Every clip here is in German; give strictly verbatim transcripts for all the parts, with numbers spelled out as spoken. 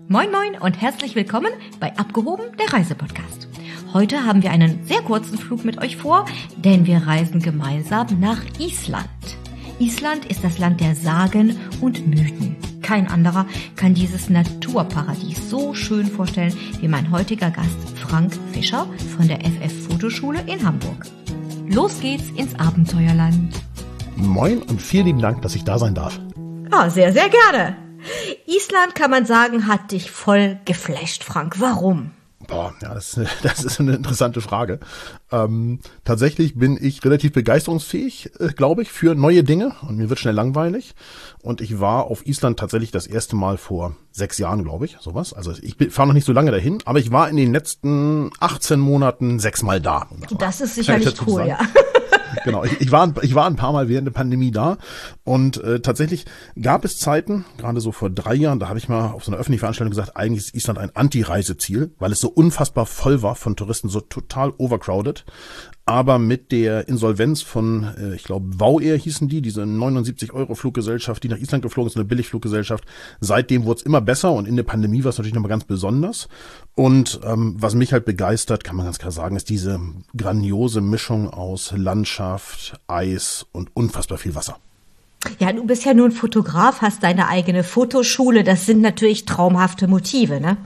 Moin Moin und herzlich willkommen bei Abgehoben, der Reisepodcast. Heute haben wir einen sehr kurzen Flug mit euch vor, denn wir reisen gemeinsam nach Island. Island ist das Land der Sagen und Mythen. Kein anderer kann dieses Naturparadies so schön vorstellen wie mein heutiger Gast Frank Fischer von der F F Fotoschule in Hamburg. Los geht's ins Abenteuerland. Moin und vielen lieben Dank, dass ich da sein darf. Ah, sehr, sehr gerne. Island, kann man sagen, hat dich voll geflasht, Frank. Warum? Boah, ja, das, das ist eine interessante Frage. Ähm, tatsächlich bin ich relativ begeisterungsfähig, äh, glaube ich, für neue Dinge und mir wird schnell langweilig. Und ich war auf Island tatsächlich das erste Mal vor sechs Jahren, glaube ich, sowas. Also ich fahre noch nicht so lange dahin, aber ich war in den letzten achtzehn Monaten sechsmal da. Das, das ist sicherlich cool, ja. Genau, ich, ich, war, ich war ein paar Mal während der Pandemie da und äh, tatsächlich gab es Zeiten, gerade so vor drei Jahren, da habe ich mal auf so einer öffentlichen Veranstaltung gesagt, eigentlich ist Island ein Anti-Reiseziel, weil es so unfassbar voll war von Touristen, so total overcrowded. Aber mit der Insolvenz von, äh, ich glaube, Wow Air hießen die, diese neunundsiebzig Euro Fluggesellschaft, die nach Island geflogen ist, eine Billigfluggesellschaft. Seitdem wurde es immer besser und in der Pandemie war es natürlich nochmal ganz besonders. Und ähm, was mich halt begeistert, kann man ganz klar sagen, ist diese grandiose Mischung aus Landschaft, Eis und unfassbar viel Wasser. Ja, du bist ja nur ein Fotograf, hast deine eigene Fotoschule. Das sind natürlich traumhafte Motive, ne?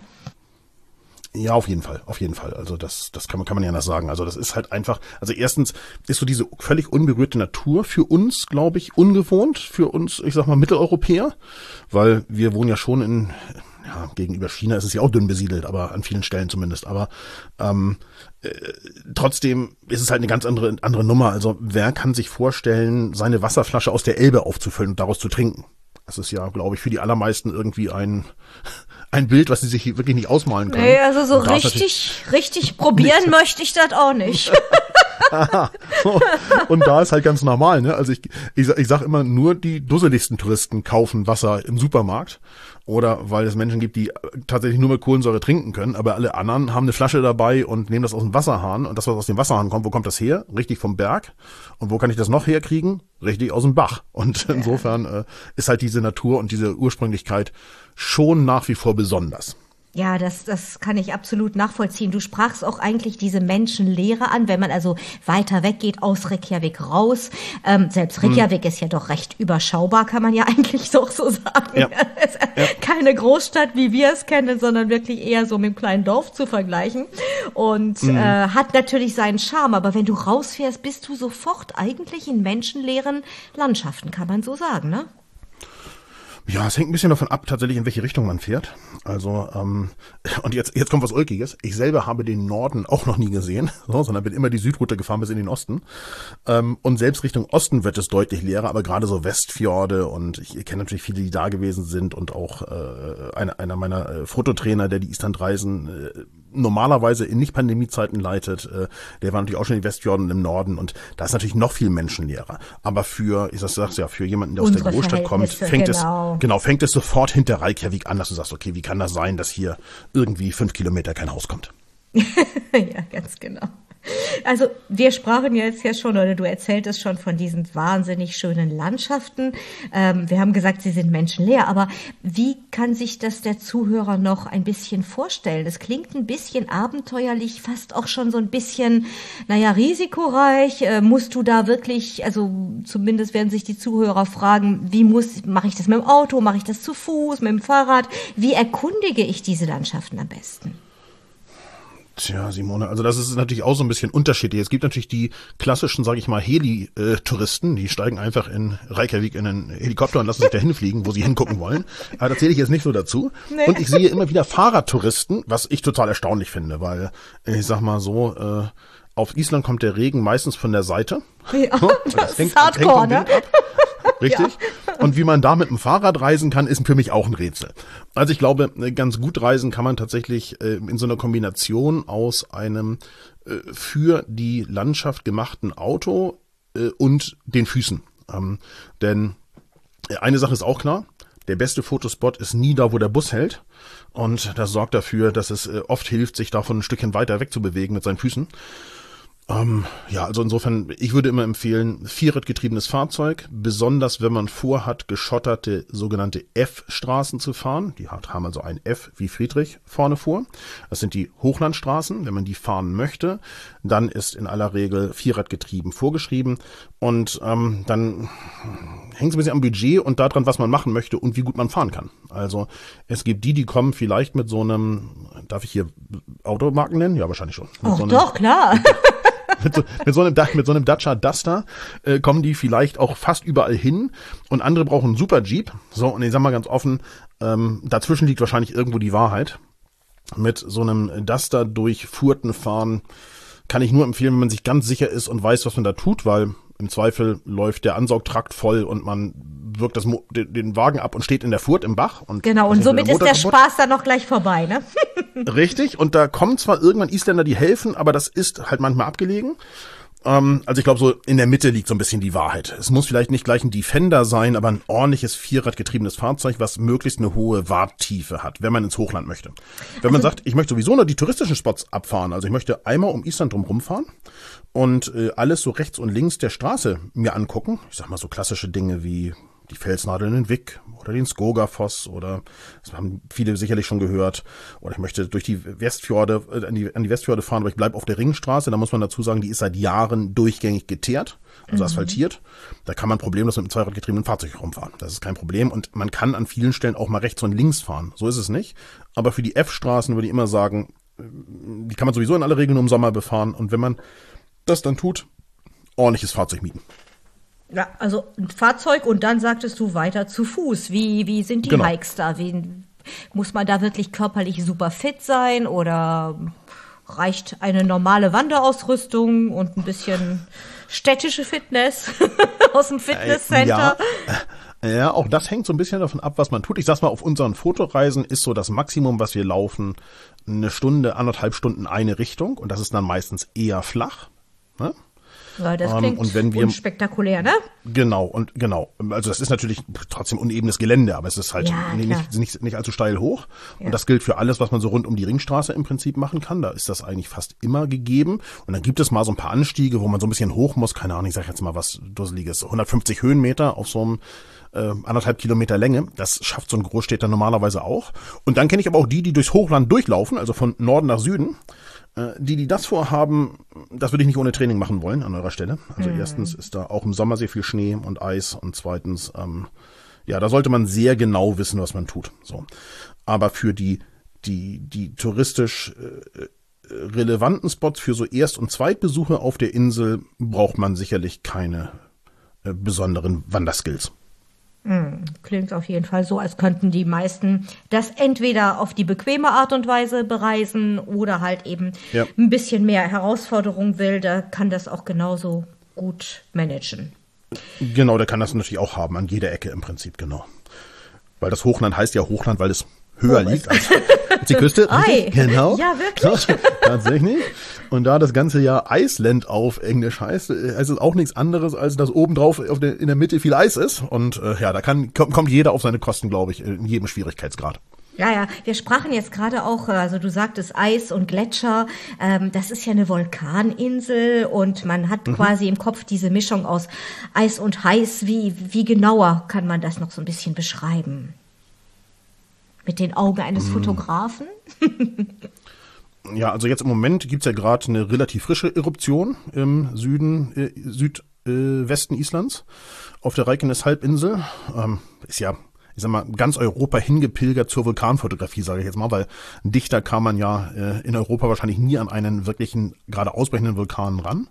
Ja, auf jeden Fall, auf jeden Fall. Also das, das kann man, kann man ja anders sagen. Also das ist halt einfach, also erstens ist so diese völlig unberührte Natur für uns, glaube ich, ungewohnt, für uns, ich sag mal, Mitteleuropäer, weil wir wohnen ja schon in, ja, gegenüber China ist es ja auch dünn besiedelt, aber an vielen Stellen zumindest, aber ähm, äh, trotzdem ist es halt eine ganz andere, andere Nummer. Also wer kann sich vorstellen, seine Wasserflasche aus der Elbe aufzufüllen und daraus zu trinken? Das ist ja, glaube ich, für die allermeisten irgendwie ein ein Bild, was sie sich wirklich nicht ausmalen können. Nee, also so richtig, richtig probieren möchte ich das auch nicht. Und da ist halt ganz normal, ne? Also ich, ich, ich sag immer, nur die dusseligsten Touristen kaufen Wasser im Supermarkt. Oder weil es Menschen gibt, die tatsächlich nur mit Kohlensäure trinken können, aber alle anderen haben eine Flasche dabei und nehmen das aus dem Wasserhahn. Und das, was aus dem Wasserhahn kommt, wo kommt das her? Richtig vom Berg. Und wo kann ich das noch herkriegen? Richtig aus dem Bach. Und insofern äh, ist halt diese Natur und diese Ursprünglichkeit schon nach wie vor besonders. Ja, das, das kann ich absolut nachvollziehen. Du sprachst auch eigentlich diese Menschenlehre an, wenn man also weiter weggeht aus Reykjavik raus. Ähm, selbst Reykjavik hm. ist ja doch recht überschaubar, kann man ja eigentlich so, so sagen. Ja. Ja. Keine Großstadt, wie wir es kennen, sondern wirklich eher so mit einem kleinen Dorf zu vergleichen. Und hm. äh, hat natürlich seinen Charme. Aber wenn du rausfährst, bist du sofort eigentlich in menschenleeren Landschaften, kann man so sagen, ne? Ja, es hängt ein bisschen davon ab, tatsächlich in welche Richtung man fährt. Also, ähm, und jetzt jetzt kommt was Ulkiges. Ich selber habe den Norden auch noch nie gesehen, so, sondern bin immer die Südroute gefahren bis in den Osten. Ähm, und selbst Richtung Osten wird es deutlich leerer, aber gerade so Westfjorde und ich, ich kenne natürlich viele, die da gewesen sind und auch äh, einer, einer meiner äh, Fototrainer, der die Islandreisen äh, normalerweise in Nicht-Pandemie-Zeiten leitet, äh, der war natürlich auch schon in den Westfjorden im Norden und da ist natürlich noch viel menschenleerer. Aber für, ich sag's ja, für jemanden, der aus der Großstadt kommt, fängt genau. es Genau, fängt es sofort hinter Reykjavik an, dass du sagst, okay, wie kann das sein, dass hier irgendwie fünf Kilometer kein Haus kommt? Ja, ganz genau. Also wir sprachen jetzt ja schon, oder du erzähltest schon von diesen wahnsinnig schönen Landschaften. Ähm, wir haben gesagt, sie sind menschenleer, aber wie kann sich das der Zuhörer noch ein bisschen vorstellen? Das klingt ein bisschen abenteuerlich, fast auch schon so ein bisschen, naja, risikoreich. Äh, musst du da wirklich, also zumindest werden sich die Zuhörer fragen, wie muss, mache ich das mit dem Auto, mache ich das zu Fuß, mit dem Fahrrad? Wie erkundige ich diese Landschaften am besten? Tja, Simone, also das ist natürlich auch so ein bisschen unterschiedlich. Es gibt natürlich die klassischen, sage ich mal, Heli-Touristen, die steigen einfach in Reykjavik in einen Helikopter und lassen sich da hinfliegen, wo sie hingucken wollen. Aber da zähle ich jetzt nicht so dazu. Nee. Und ich sehe immer wieder Fahrradtouristen, was ich total erstaunlich finde, weil ich sag mal so, äh, auf Island kommt der Regen meistens von der Seite. Ja, so, das, das ist hängt, hardcore, hängt ne? Richtig? Ja. Und wie man da mit dem Fahrrad reisen kann, ist für mich auch ein Rätsel. Also ich glaube, ganz gut reisen kann man tatsächlich äh, in so einer Kombination aus einem äh, für die Landschaft gemachten Auto äh, und den Füßen. Ähm, denn eine Sache ist auch klar, der beste Fotospot ist nie da, wo der Bus hält. Und das sorgt dafür, dass es äh, oft hilft, sich davon ein Stückchen weiter wegzubewegen mit seinen Füßen. Ähm, ja, also insofern, ich würde immer empfehlen, vierradgetriebenes Fahrzeug, besonders wenn man vorhat, geschotterte sogenannte F-Straßen zu fahren. Die haben also ein F wie Friedrich vorne vor. Das sind die Hochlandstraßen. Wenn man die fahren möchte, dann ist in aller Regel vierradgetrieben vorgeschrieben. Und ähm, dann hängt es ein bisschen am Budget und daran, was man machen möchte und wie gut man fahren kann. Also es gibt die, die kommen vielleicht mit so einem, darf ich hier Automarken nennen? Ja, wahrscheinlich schon. Ach so doch, klar. Mit so, mit, so einem, mit so einem Dacia Duster äh, kommen die vielleicht auch fast überall hin und andere brauchen einen Super Jeep. So, und ich sag mal ganz offen, ähm, dazwischen liegt wahrscheinlich irgendwo die Wahrheit. Mit so einem Duster durch Furten fahren kann ich nur empfehlen, wenn man sich ganz sicher ist und weiß, was man da tut, weil im Zweifel läuft der Ansaugtrakt voll und man wirkt das, den, den Wagen ab und steht in der Furt im Bach. Und genau, und somit ist der Spaß dann noch gleich vorbei, ne? Richtig, und da kommen zwar irgendwann Isländer, die helfen, aber das ist halt manchmal abgelegen. Ähm, also ich glaube, so in der Mitte liegt so ein bisschen die Wahrheit. Es muss vielleicht nicht gleich ein Defender sein, aber ein ordentliches vierradgetriebenes Fahrzeug, was möglichst eine hohe Warttiefe hat, wenn man ins Hochland möchte. Wenn also, man sagt, ich möchte sowieso nur die touristischen Spots abfahren, also ich möchte einmal um Island drum rumfahren und äh, alles so rechts und links der Straße mir angucken. Ich sag mal so klassische Dinge wie die Felsnadeln in Vik oder den Skogafoss oder, das haben viele sicherlich schon gehört, oder ich möchte durch die Westfjorde, äh, an die, an die Westfjorde fahren, aber ich bleibe auf der Ringstraße, da muss man dazu sagen, die ist seit Jahren durchgängig geteert, also mhm. asphaltiert. Da kann man problemlos mit einem zweiradgetriebenen Fahrzeug rumfahren. Das ist kein Problem und man kann an vielen Stellen auch mal rechts und links fahren. So ist es nicht. Aber für die F-Straßen würde ich immer sagen, die kann man sowieso in aller Regel nur im Sommer befahren und wenn man das dann tut, ordentliches Fahrzeug mieten. Ja, also ein Fahrzeug und dann sagtest du weiter zu Fuß. Wie, wie sind die genau. Hikes da? Wie, muss man da wirklich körperlich super fit sein oder reicht eine normale Wanderausrüstung und ein bisschen städtische Fitness aus dem Fitnesscenter? Ja. ja, auch das hängt so ein bisschen davon ab, was man tut. Ich sag's mal, auf unseren Fotoreisen ist so das Maximum, was wir laufen, eine Stunde, anderthalb Stunden eine Richtung und das ist dann meistens eher flach, ne? Ja, das klingt und wenn wir, unspektakulär, ne? Genau, und genau. Also das ist natürlich trotzdem unebenes Gelände, aber es ist halt ja, nee, nicht, nicht, nicht allzu steil hoch. Ja. Und das gilt für alles, was man so rund um die Ringstraße im Prinzip machen kann. Da ist das eigentlich fast immer gegeben. Und dann gibt es mal so ein paar Anstiege, wo man so ein bisschen hoch muss. Keine Ahnung, ich sag jetzt mal was Dusseliges. hundertfünfzig Höhenmeter auf so einem äh, anderthalb Kilometer Länge. Das schafft so ein Großstädter normalerweise auch. Und dann kenne ich aber auch die, die durchs Hochland durchlaufen, also von Norden nach Süden. Die, die das vorhaben, das würde ich nicht ohne Training machen wollen an eurer Stelle. Also mhm. erstens ist da auch im Sommer sehr viel Schnee und Eis und zweitens, ähm, ja, da sollte man sehr genau wissen, was man tut. So, aber für die die die touristisch äh, relevanten Spots für so Erst- und Zweitbesuche auf der Insel braucht man sicherlich keine äh, besonderen Wanderskills. Klingt auf jeden Fall so, als könnten die meisten das entweder auf die bequeme Art und Weise bereisen oder halt eben ja. ein bisschen mehr Herausforderung will, da kann das auch genauso gut managen. Genau, der kann das natürlich auch haben, an jeder Ecke im Prinzip, genau. Weil das Hochland heißt ja Hochland, weil es höher oh, liegt als, als die Küste. Ei. Genau. Ja, wirklich. Ja, tatsächlich. Und da das ganze Jahr Iceland auf Englisch heißt, heißt es auch nichts anderes, als dass obendrauf auf der, in der Mitte viel Eis ist. Und äh, ja, da kann kommt, kommt jeder auf seine Kosten, glaube ich, in jedem Schwierigkeitsgrad. Ja, ja, wir sprachen jetzt gerade auch, also du sagtest Eis und Gletscher, ähm, das ist ja eine Vulkaninsel und man hat mhm. quasi im Kopf diese Mischung aus Eis und heiß. Wie, wie genauer kann man das noch so ein bisschen beschreiben? Mit den Augen eines mhm. Fotografen? Ja, also jetzt im Moment gibt's ja gerade eine relativ frische Eruption im Süden, äh, Südwesten äh, Islands auf der Reykjanes-Halbinsel. Ähm, ist ja, ich sag mal, ganz Europa hingepilgert zur Vulkanfotografie, sage ich jetzt mal, weil dichter kam man ja äh, in Europa wahrscheinlich nie an einen wirklichen, gerade ausbrechenden Vulkan ran.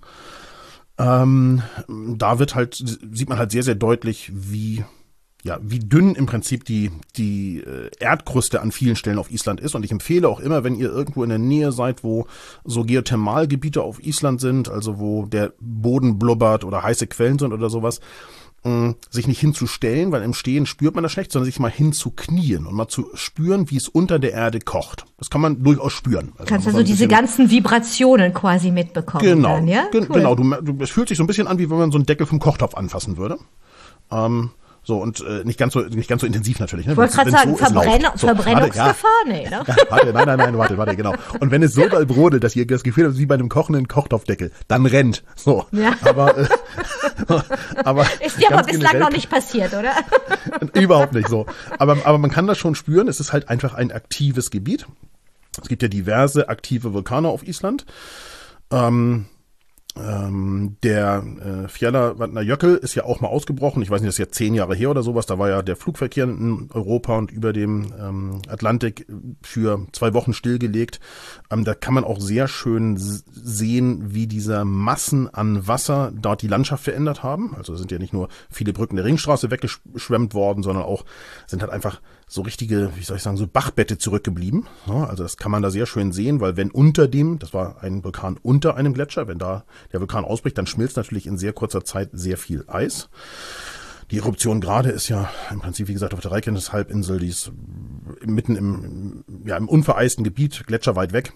Ähm, da wird halt, sieht man halt sehr, sehr deutlich, wie ja, wie dünn im Prinzip die die äh, Erdkruste an vielen Stellen auf Island ist. Und ich empfehle auch immer, wenn ihr irgendwo in der Nähe seid, wo so Geothermalgebiete auf Island sind, also wo der Boden blubbert oder heiße Quellen sind oder sowas, mh, sich nicht hinzustellen, weil im Stehen spürt man das schlecht, sondern sich mal hinzuknien und mal zu spüren, wie es unter der Erde kocht. Das kann man durchaus spüren. Also kannst also diese ganzen Vibrationen quasi mitbekommen. Genau, dann, ja? Ge- cool. genau. Du, du, es fühlt sich so ein bisschen an, wie wenn man so einen Deckel vom Kochtopf anfassen würde. Ähm, So, und äh, nicht ganz so nicht ganz so intensiv natürlich. Ne? Ich wollte gerade sagen, so Verbrenn so, Verbrennungsgefahr? Warte, ja. Nee, ne? Ja, warte, nein, nein, nein, warte, warte, genau. Und wenn es so doll brodelt, dass ihr das Gefühl habt, wie bei einem kochenden Kochtopfdeckel, dann rennt. So. Ja. Aber, äh, aber ist dir aber bislang noch nicht passiert, oder? Überhaupt nicht so. Aber, aber man kann das schon spüren, es ist halt einfach ein aktives Gebiet. Es gibt ja diverse aktive Vulkane auf Island. Ähm, ähm, der äh, Fjallavatnajökull ist ja auch mal ausgebrochen. Ich weiß nicht, das ist jetzt zehn Jahre her oder sowas. Da war ja der Flugverkehr in Europa und über dem ähm, Atlantik für zwei Wochen stillgelegt. Ähm, da kann man auch sehr schön s- sehen, wie diese Massen an Wasser dort die Landschaft verändert haben. Also sind ja nicht nur viele Brücken der Ringstraße weggeschwemmt worden, sondern auch sind halt einfach so richtige, wie soll ich sagen, so Bachbette zurückgeblieben. Ja, also das kann man da sehr schön sehen, weil wenn unter dem, das war ein Vulkan unter einem Gletscher, wenn da der Vulkan ausbricht, dann schmilzt natürlich in sehr kurzer Zeit sehr viel Eis. Die Eruption gerade ist ja im Prinzip, wie gesagt, auf der Reykjanes-Halbinsel, die ist mitten im, ja, im unvereisten Gebiet, gletscherweit weg.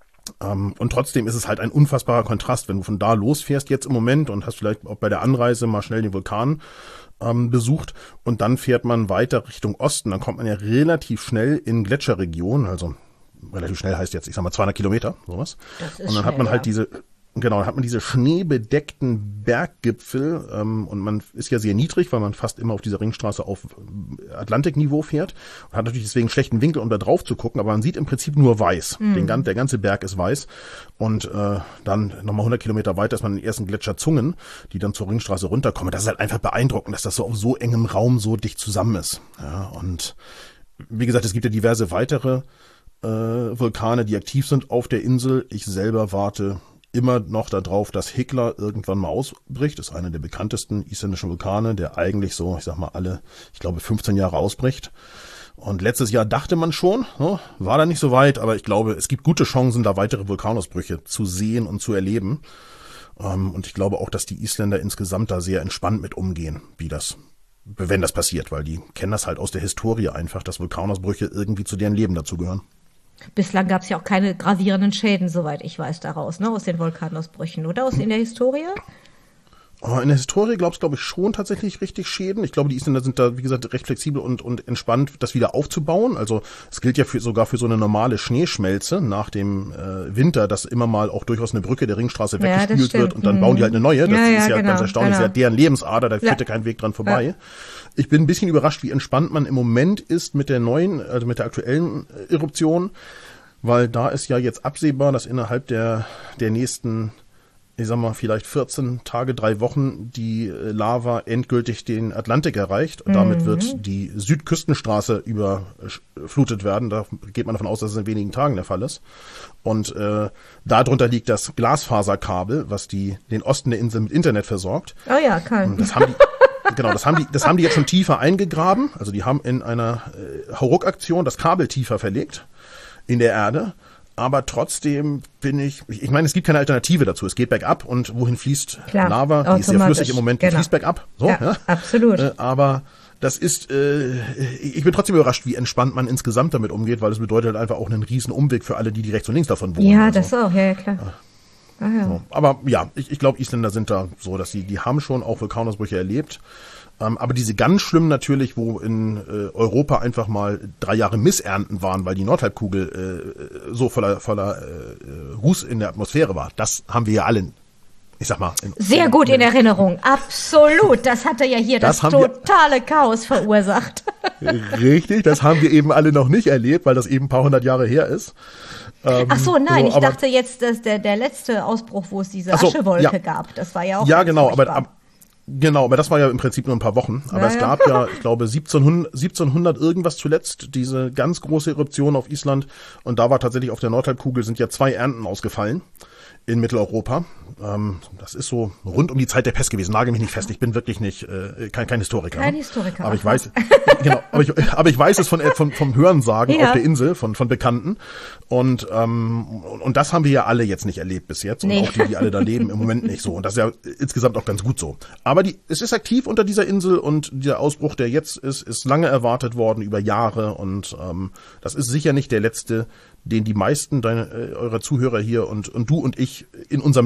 Um, und trotzdem ist es halt ein unfassbarer Kontrast, wenn du von da losfährst jetzt im Moment und hast vielleicht auch bei der Anreise mal schnell den Vulkan ähm, besucht und dann fährt man weiter Richtung Osten, dann kommt man ja relativ schnell in Gletscherregionen, also relativ schnell heißt jetzt, ich sag mal zweihundert Kilometer, sowas. Das ist und dann schnell, hat man halt ja. diese Genau, dann hat man diese schneebedeckten Berggipfel ähm, und man ist ja sehr niedrig, weil man fast immer auf dieser Ringstraße auf Atlantikniveau fährt und hat natürlich deswegen schlechten Winkel, um da drauf zu gucken, aber man sieht im Prinzip nur weiß. Mhm. Den, gan- der ganze Berg ist weiß und äh, dann nochmal hundert Kilometer weiter ist man in den ersten Gletscherzungen, die dann zur Ringstraße runterkommen. Das ist halt einfach beeindruckend, dass das so auf so engem Raum so dicht zusammen ist. Ja, und wie gesagt, es gibt ja diverse weitere äh, Vulkane, die aktiv sind auf der Insel. Ich selber warte immer noch darauf, dass Hekla irgendwann mal ausbricht. Das ist einer der bekanntesten isländischen Vulkane, der eigentlich so, ich sag mal, alle, ich glaube, fünfzehn Jahre ausbricht. Und letztes Jahr dachte man schon, ne, war da nicht so weit, aber ich glaube, es gibt gute Chancen, da weitere Vulkanausbrüche zu sehen und zu erleben. Ähm, und ich glaube auch, dass die Isländer insgesamt da sehr entspannt mit umgehen, wie das, wenn das passiert, weil die kennen das halt aus der Historie einfach, dass Vulkanausbrüche irgendwie zu deren Leben dazugehören. Bislang gab es ja auch keine gravierenden Schäden, soweit ich weiß, daraus, ne, aus den Vulkanausbrüchen, oder? Aus in der Historie? Oh, in der Historie glaubst du, glaube ich, schon tatsächlich richtig Schäden. Ich glaube, die Isländer sind da, wie gesagt, recht flexibel und, und entspannt, das wieder aufzubauen. Also es gilt ja für, sogar für so eine normale Schneeschmelze nach dem äh, Winter, dass immer mal auch durchaus eine Brücke der Ringstraße weggespült ja, wird und dann mhm. bauen die halt eine neue. Das ja, ist ja, ja genau, ganz erstaunlich, genau. Das ist ja deren Lebensader, da führt ja kein Weg dran vorbei. Ja. Ich bin ein bisschen überrascht, wie entspannt man im Moment ist mit der neuen, also mit der aktuellen Eruption, weil da ist ja jetzt absehbar, dass innerhalb der, der nächsten, ich sag mal, vielleicht vierzehn Tage, drei Wochen die Lava endgültig den Atlantik erreicht. Und mhm. damit wird die Südküstenstraße überflutet werden. Da geht man davon aus, dass es in wenigen Tagen der Fall ist. Und äh, darunter liegt das Glasfaserkabel, was die den Osten der Insel mit Internet versorgt. Oh ja, kann. Das haben die, genau, das haben die, das haben die jetzt schon tiefer eingegraben. Also die haben in einer äh, Hauruck-Aktion das Kabel tiefer verlegt in der Erde, aber trotzdem bin ich, ich meine, es gibt keine Alternative dazu. Es geht bergab und wohin fließt Klar, Lava? Die ist sehr flüssig im Moment, die genau. fließt bergab. So, ja, ja. Absolut. Äh, aber das ist, äh, ich bin trotzdem überrascht, wie entspannt man insgesamt damit umgeht, weil es bedeutet halt einfach auch einen riesen Umweg für alle, die, die rechts und links davon wohnen. Ja, das so. auch, ja, ja klar. Ah, ja. So. Aber ja, ich, ich glaube, Isländer sind da so, dass sie, die haben schon auch Vulkanausbrüche erlebt. Ähm, aber diese ganz schlimmen natürlich, wo in äh, Europa einfach mal drei Jahre Missernten waren, weil die Nordhalbkugel äh, so voller, voller äh, Ruß in der Atmosphäre war, das haben wir ja alle, ich sag mal. In, Sehr in, gut in in, Erinnerung, absolut. Das hatte ja hier das, das totale wir, Chaos verursacht. Richtig, das haben wir eben alle noch nicht erlebt, weil das eben ein paar hundert Jahre her ist. Ähm, Ach so, nein, so, ich dachte jetzt, dass der, der letzte Ausbruch, wo es diese so, Aschewolke ja. gab, das war ja auch Ja, genau, furchtbar. aber, aber Genau, aber das war ja im Prinzip nur ein paar Wochen. Aber ja, es ja. gab ja, ich glaube, siebzehnhundert, siebzehnhundert irgendwas zuletzt, diese ganz große Eruption auf Island. Und da war tatsächlich auf der Nordhalbkugel sind ja zwei Ernten ausgefallen in Mitteleuropa. Ähm, das ist so rund um die Zeit der Pest gewesen. Nagel mich nicht fest. Ich bin wirklich nicht äh, kein, kein Historiker. Kein Historiker. Aber ich weiß, genau. Aber ich, aber ich weiß es von, von vom Hörensagen ja. auf der Insel von von Bekannten. Und ähm, und das haben wir ja alle jetzt nicht erlebt bis jetzt und nee. auch die, die alle da leben, im Moment nicht so. Und das ist ja insgesamt auch ganz gut so. Aber die, es ist aktiv unter dieser Insel und der Ausbruch, der jetzt ist, ist lange erwartet worden über Jahre und ähm, das ist sicher nicht der letzte, den die meisten deine, äh, eurer Zuhörer hier und und du und ich in unserem Leben erleben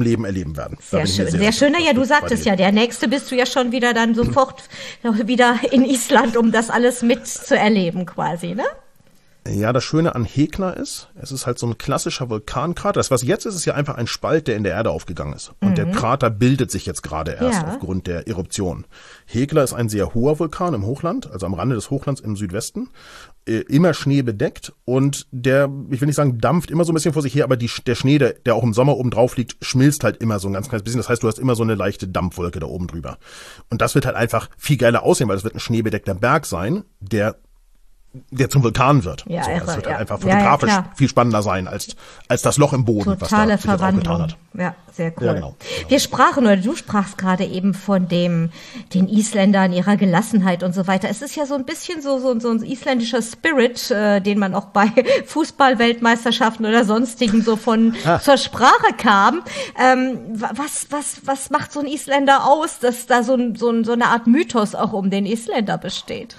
erleben werden. Sehr schön, sehr, sehr schön. Ja, du sagtest ja, der nächste bist du ja schon wieder dann sofort wieder in Island, um das alles mitzuerleben quasi, ne? Ja, das Schöne an Hekla ist, es ist halt so ein klassischer Vulkankrater. Das, was jetzt ist, ist ja einfach ein Spalt, der in der Erde aufgegangen ist. Und mhm. der Krater bildet sich jetzt gerade erst ja. aufgrund der Eruption. Hekla ist ein sehr hoher Vulkan im Hochland, also am Rande des Hochlands im Südwesten. Immer schneebedeckt und der, ich will nicht sagen, dampft immer so ein bisschen vor sich her, aber die, der Schnee, der, der auch im Sommer oben drauf liegt, schmilzt halt immer so ein ganz kleines bisschen. Das heißt, du hast immer so eine leichte Dampfwolke da oben drüber. Und das wird halt einfach viel geiler aussehen, weil das wird ein schneebedeckter Berg sein, der der zum Vulkan wird. Ja, so, irre, das wird ja. halt einfach fotografisch ja, ja, viel spannender sein als als das Loch im Boden, Totale was da sich auch getan hat. Ja, sehr cool. Ja, genau, genau. Wir sprachen, oder du sprachst gerade eben von dem den Isländern, ihrer Gelassenheit und so weiter. Es ist ja so ein bisschen so so, so ein isländischer Spirit, äh, den man auch bei Fußball-Weltmeisterschaften oder sonstigen so von ah. zur Sprache kam. Ähm, was was was macht so ein Isländer aus, dass da so ein, so, ein, so eine Art Mythos auch um den Isländer besteht?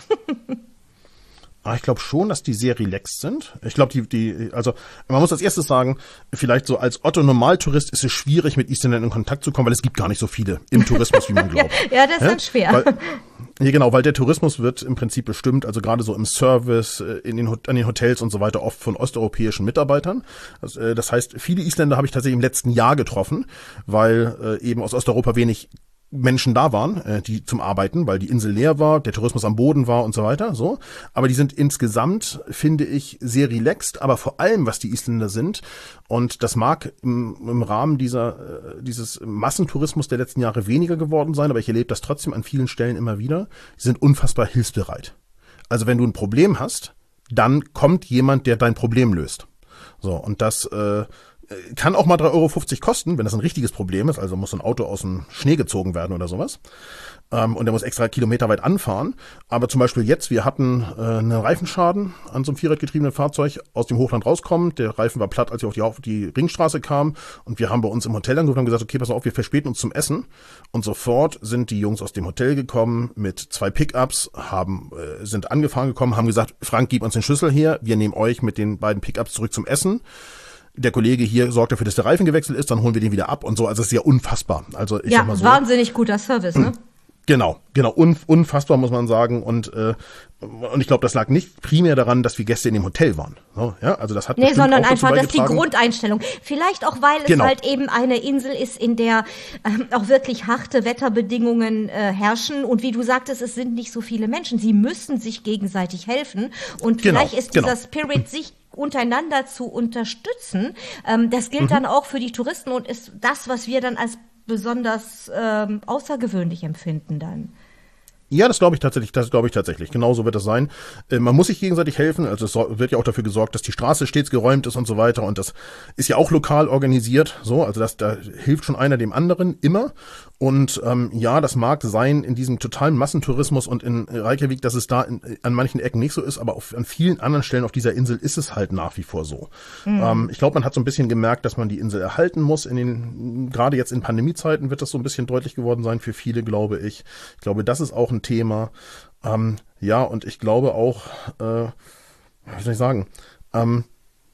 Ich glaube schon, dass die sehr relaxed sind. Ich glaube, die, die, also man muss als erstes sagen, vielleicht so als Otto-Normaltourist ist es schwierig, mit Isländern in Kontakt zu kommen, weil es gibt gar nicht so viele im Tourismus, wie man glaubt. ja, das ist dann schwer. Weil, ja, genau, weil der Tourismus wird im Prinzip bestimmt, also gerade so im Service, in den, an den Hotels und so weiter, oft von osteuropäischen Mitarbeitern. Das, das heißt, viele Isländer habe ich tatsächlich im letzten Jahr getroffen, weil eben aus Osteuropa wenig Menschen da waren, äh, die zum Arbeiten, weil die Insel leer war, der Tourismus am Boden war und so weiter, so. Aber die sind insgesamt, finde ich, sehr relaxed, aber vor allem, was die Isländer sind, und das mag im, im Rahmen dieser, äh, dieses Massentourismus der letzten Jahre weniger geworden sein, aber ich erlebe das trotzdem an vielen Stellen immer wieder, die sind unfassbar hilfsbereit. Also wenn du ein Problem hast, dann kommt jemand, der dein Problem löst. So, und das, äh, kann auch mal drei Euro fünfzig kosten, wenn das ein richtiges Problem ist, also muss ein Auto aus dem Schnee gezogen werden oder sowas. Ähm, und der muss extra kilometerweit anfahren. Aber zum Beispiel jetzt, wir hatten äh, einen Reifenschaden an so einem vierradgetriebenen Fahrzeug aus dem Hochland rauskommen. Der Reifen war platt, als wir auf die, auf die Ringstraße kamen. Und wir haben bei uns im Hotel angerufen und haben gesagt, okay, pass auf, wir verspäten uns zum Essen. Und sofort sind die Jungs aus dem Hotel gekommen mit zwei Pickups, haben, äh, sind angefahren gekommen, haben gesagt, Frank, gib uns den Schlüssel her, wir nehmen euch mit den beiden Pickups zurück zum Essen. Der Kollege hier sorgt dafür, dass der Reifen gewechselt ist, dann holen wir den wieder ab und so. Also es ist ja unfassbar. Also ich ja, sag mal so, wahnsinnig guter Service, ne? Genau, genau, un, unfassbar muss man sagen. Und äh, und ich glaube, das lag nicht primär daran, dass wir Gäste in dem Hotel waren. So, ja, also das hat nee, sondern auch einfach, dass die Grundeinstellung. Vielleicht auch, weil es genau. halt eben eine Insel ist, in der ähm, auch wirklich harte Wetterbedingungen äh, herrschen. Und wie du sagtest, es sind nicht so viele Menschen. Sie müssen sich gegenseitig helfen. Und genau, vielleicht ist dieser genau. Spirit, sich untereinander zu unterstützen, ähm, das gilt mhm. dann auch für die Touristen und ist das, was wir dann als besonders ähm, außergewöhnlich empfinden dann. Ja, das glaube ich tatsächlich, das glaube ich tatsächlich. Genauso wird es sein. Äh, man muss sich gegenseitig helfen. Also es so, wird ja auch dafür gesorgt, dass die Straße stets geräumt ist und so weiter. Und das ist ja auch lokal organisiert. So, also das, da hilft schon einer dem anderen immer. Und ähm, ja, das mag sein in diesem totalen Massentourismus und in Reykjavik, dass es da in, an manchen Ecken nicht so ist, aber auf, an vielen anderen Stellen auf dieser Insel ist es halt nach wie vor so. Mhm. Ähm, ich glaube, man hat so ein bisschen gemerkt, dass man die Insel erhalten muss. In den, gerade jetzt in Pandemiezeiten wird das so ein bisschen deutlich geworden sein für viele, glaube ich. Ich glaube, das ist auch ein Thema. Ähm, ja, und ich glaube auch, äh, wie soll ich sagen, ähm,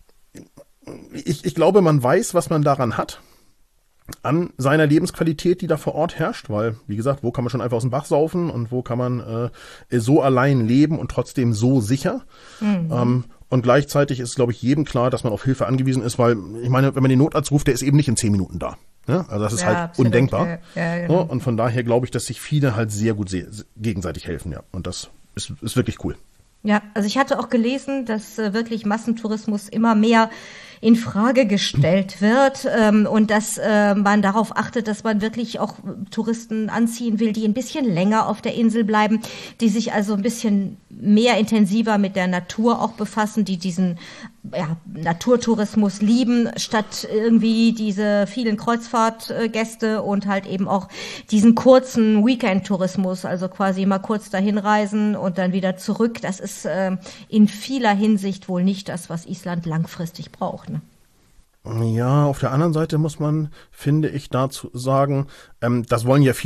ich, ich glaube, man weiß, was man daran hat, an seiner Lebensqualität, die da vor Ort herrscht, weil, wie gesagt, wo kann man schon einfach aus dem Bach saufen und wo kann man äh, so allein leben und trotzdem so sicher. Mhm. Ähm, und gleichzeitig ist, glaube ich, jedem klar, dass man auf Hilfe angewiesen ist, weil, ich meine, wenn man den Notarzt ruft, der ist eben nicht in zehn Minuten da. Ja, also das ist ja, halt absolut undenkbar. Ja, ja, genau. Und von daher glaube ich, dass sich viele halt sehr gut se- gegenseitig helfen. Ja, und das ist, ist wirklich cool. Ja, also ich hatte auch gelesen, dass äh, wirklich Massentourismus immer mehr in Frage gestellt wird ähm, und dass äh, man darauf achtet, dass man wirklich auch Touristen anziehen will, die ein bisschen länger auf der Insel bleiben, die sich also ein bisschen mehr intensiver mit der Natur auch befassen, die diesen ja, Naturtourismus lieben, statt irgendwie diese vielen Kreuzfahrtgäste und halt eben auch diesen kurzen Weekend-Tourismus, also quasi mal kurz dahin reisen und dann wieder zurück. Das ist äh, in vieler Hinsicht wohl nicht das, was Island langfristig braucht, ne? Ja, auf der anderen Seite muss man, finde ich, dazu sagen, ähm, das wollen ja viele.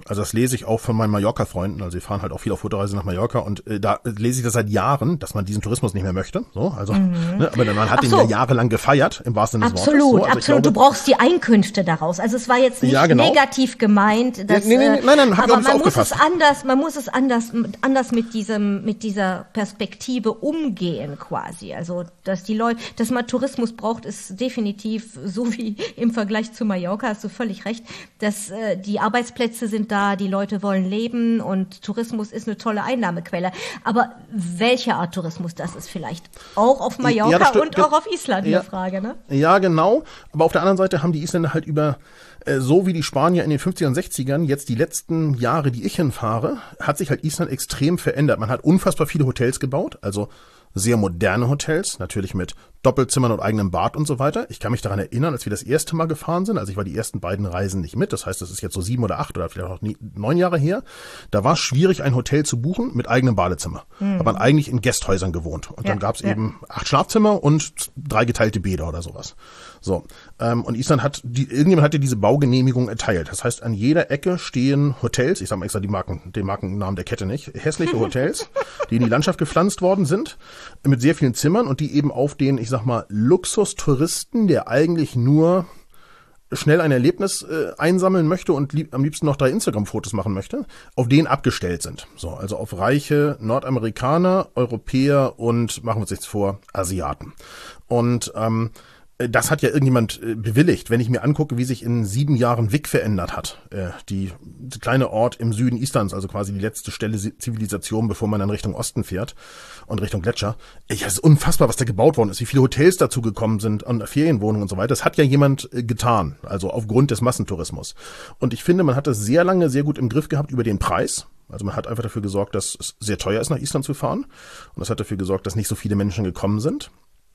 Also das lese ich auch von meinen Mallorca-Freunden. Also wir fahren halt auch viel auf Fotoreise nach Mallorca und äh, da lese ich das seit Jahren, dass man diesen Tourismus nicht mehr möchte. So, also, mhm. ne, aber man hat Ach ihn so. ja jahrelang gefeiert, im wahrsten Sinne des Wortes. Absolut, so, also absolut. Glaube, du brauchst die Einkünfte daraus. Also es war jetzt nicht ja, genau. negativ gemeint. Dass, nee, nee, nee, nein, nein, hab aber ich man muss aufgefasst. es anders, man muss es anders, anders mit diesem, mit dieser Perspektive umgehen quasi. Also dass die Leute, dass man Tourismus braucht, ist definitiv so wie im Vergleich zu Mallorca. Hast du völlig recht. Dass äh, die Arbeitsplätze sind da, die Leute wollen leben und Tourismus ist eine tolle Einnahmequelle. Aber welche Art Tourismus das ist vielleicht auch auf Mallorca ja, und auch auf Island ja, eine Frage, ne? Ja, genau. Aber auf der anderen Seite haben die Isländer halt über, äh, so wie die Spanier in den fünfzigern, sechzigern, jetzt die letzten Jahre, die ich hinfahre, hat sich halt Island extrem verändert. Man hat unfassbar viele Hotels gebaut, also sehr moderne Hotels, natürlich mit Doppelzimmern und eigenem Bad und so weiter. Ich kann mich daran erinnern, als wir das erste Mal gefahren sind, also ich war die ersten beiden Reisen nicht mit, das heißt, das ist jetzt so sieben oder acht oder vielleicht auch nie, neun Jahre her, da war es schwierig, ein Hotel zu buchen mit eigenem Badezimmer. Mhm. Hat man eigentlich in Gästhäusern gewohnt. Und ja, dann gab es ja. eben acht Schlafzimmer und drei geteilte Bäder oder sowas. So, ähm, und Island hat, die, irgendjemand hat dir diese Baugenehmigung erteilt. Das heißt, an jeder Ecke stehen Hotels, ich sage mal extra die Marken, den Markennamen der Kette nicht, hässliche Hotels, die in die Landschaft gepflanzt worden sind, mit sehr vielen Zimmern und die eben auf den, ich sag mal, Luxustouristen, der eigentlich nur schnell ein Erlebnis äh, einsammeln möchte und lieb, am liebsten noch drei Instagram-Fotos machen möchte, auf den abgestellt sind. So, also auf reiche Nordamerikaner, Europäer und, machen wir uns nichts vor, Asiaten. Und ähm, das hat ja irgendjemand äh, bewilligt. Wenn ich mir angucke, wie sich in sieben Jahren Vik verändert hat, äh, die, die kleine Ort im Süden Islands, also quasi die letzte Stelle Zivilisation, bevor man dann Richtung Osten fährt und Richtung Gletscher. Es ist unfassbar, was da gebaut worden ist, wie viele Hotels dazu gekommen sind und Ferienwohnungen und so weiter. Das hat ja jemand äh, getan, also aufgrund des Massentourismus. Und ich finde, man hat das sehr lange sehr gut im Griff gehabt über den Preis. Also man hat einfach dafür gesorgt, dass es sehr teuer ist, nach Island zu fahren. Und das hat dafür gesorgt, dass nicht so viele Menschen gekommen sind.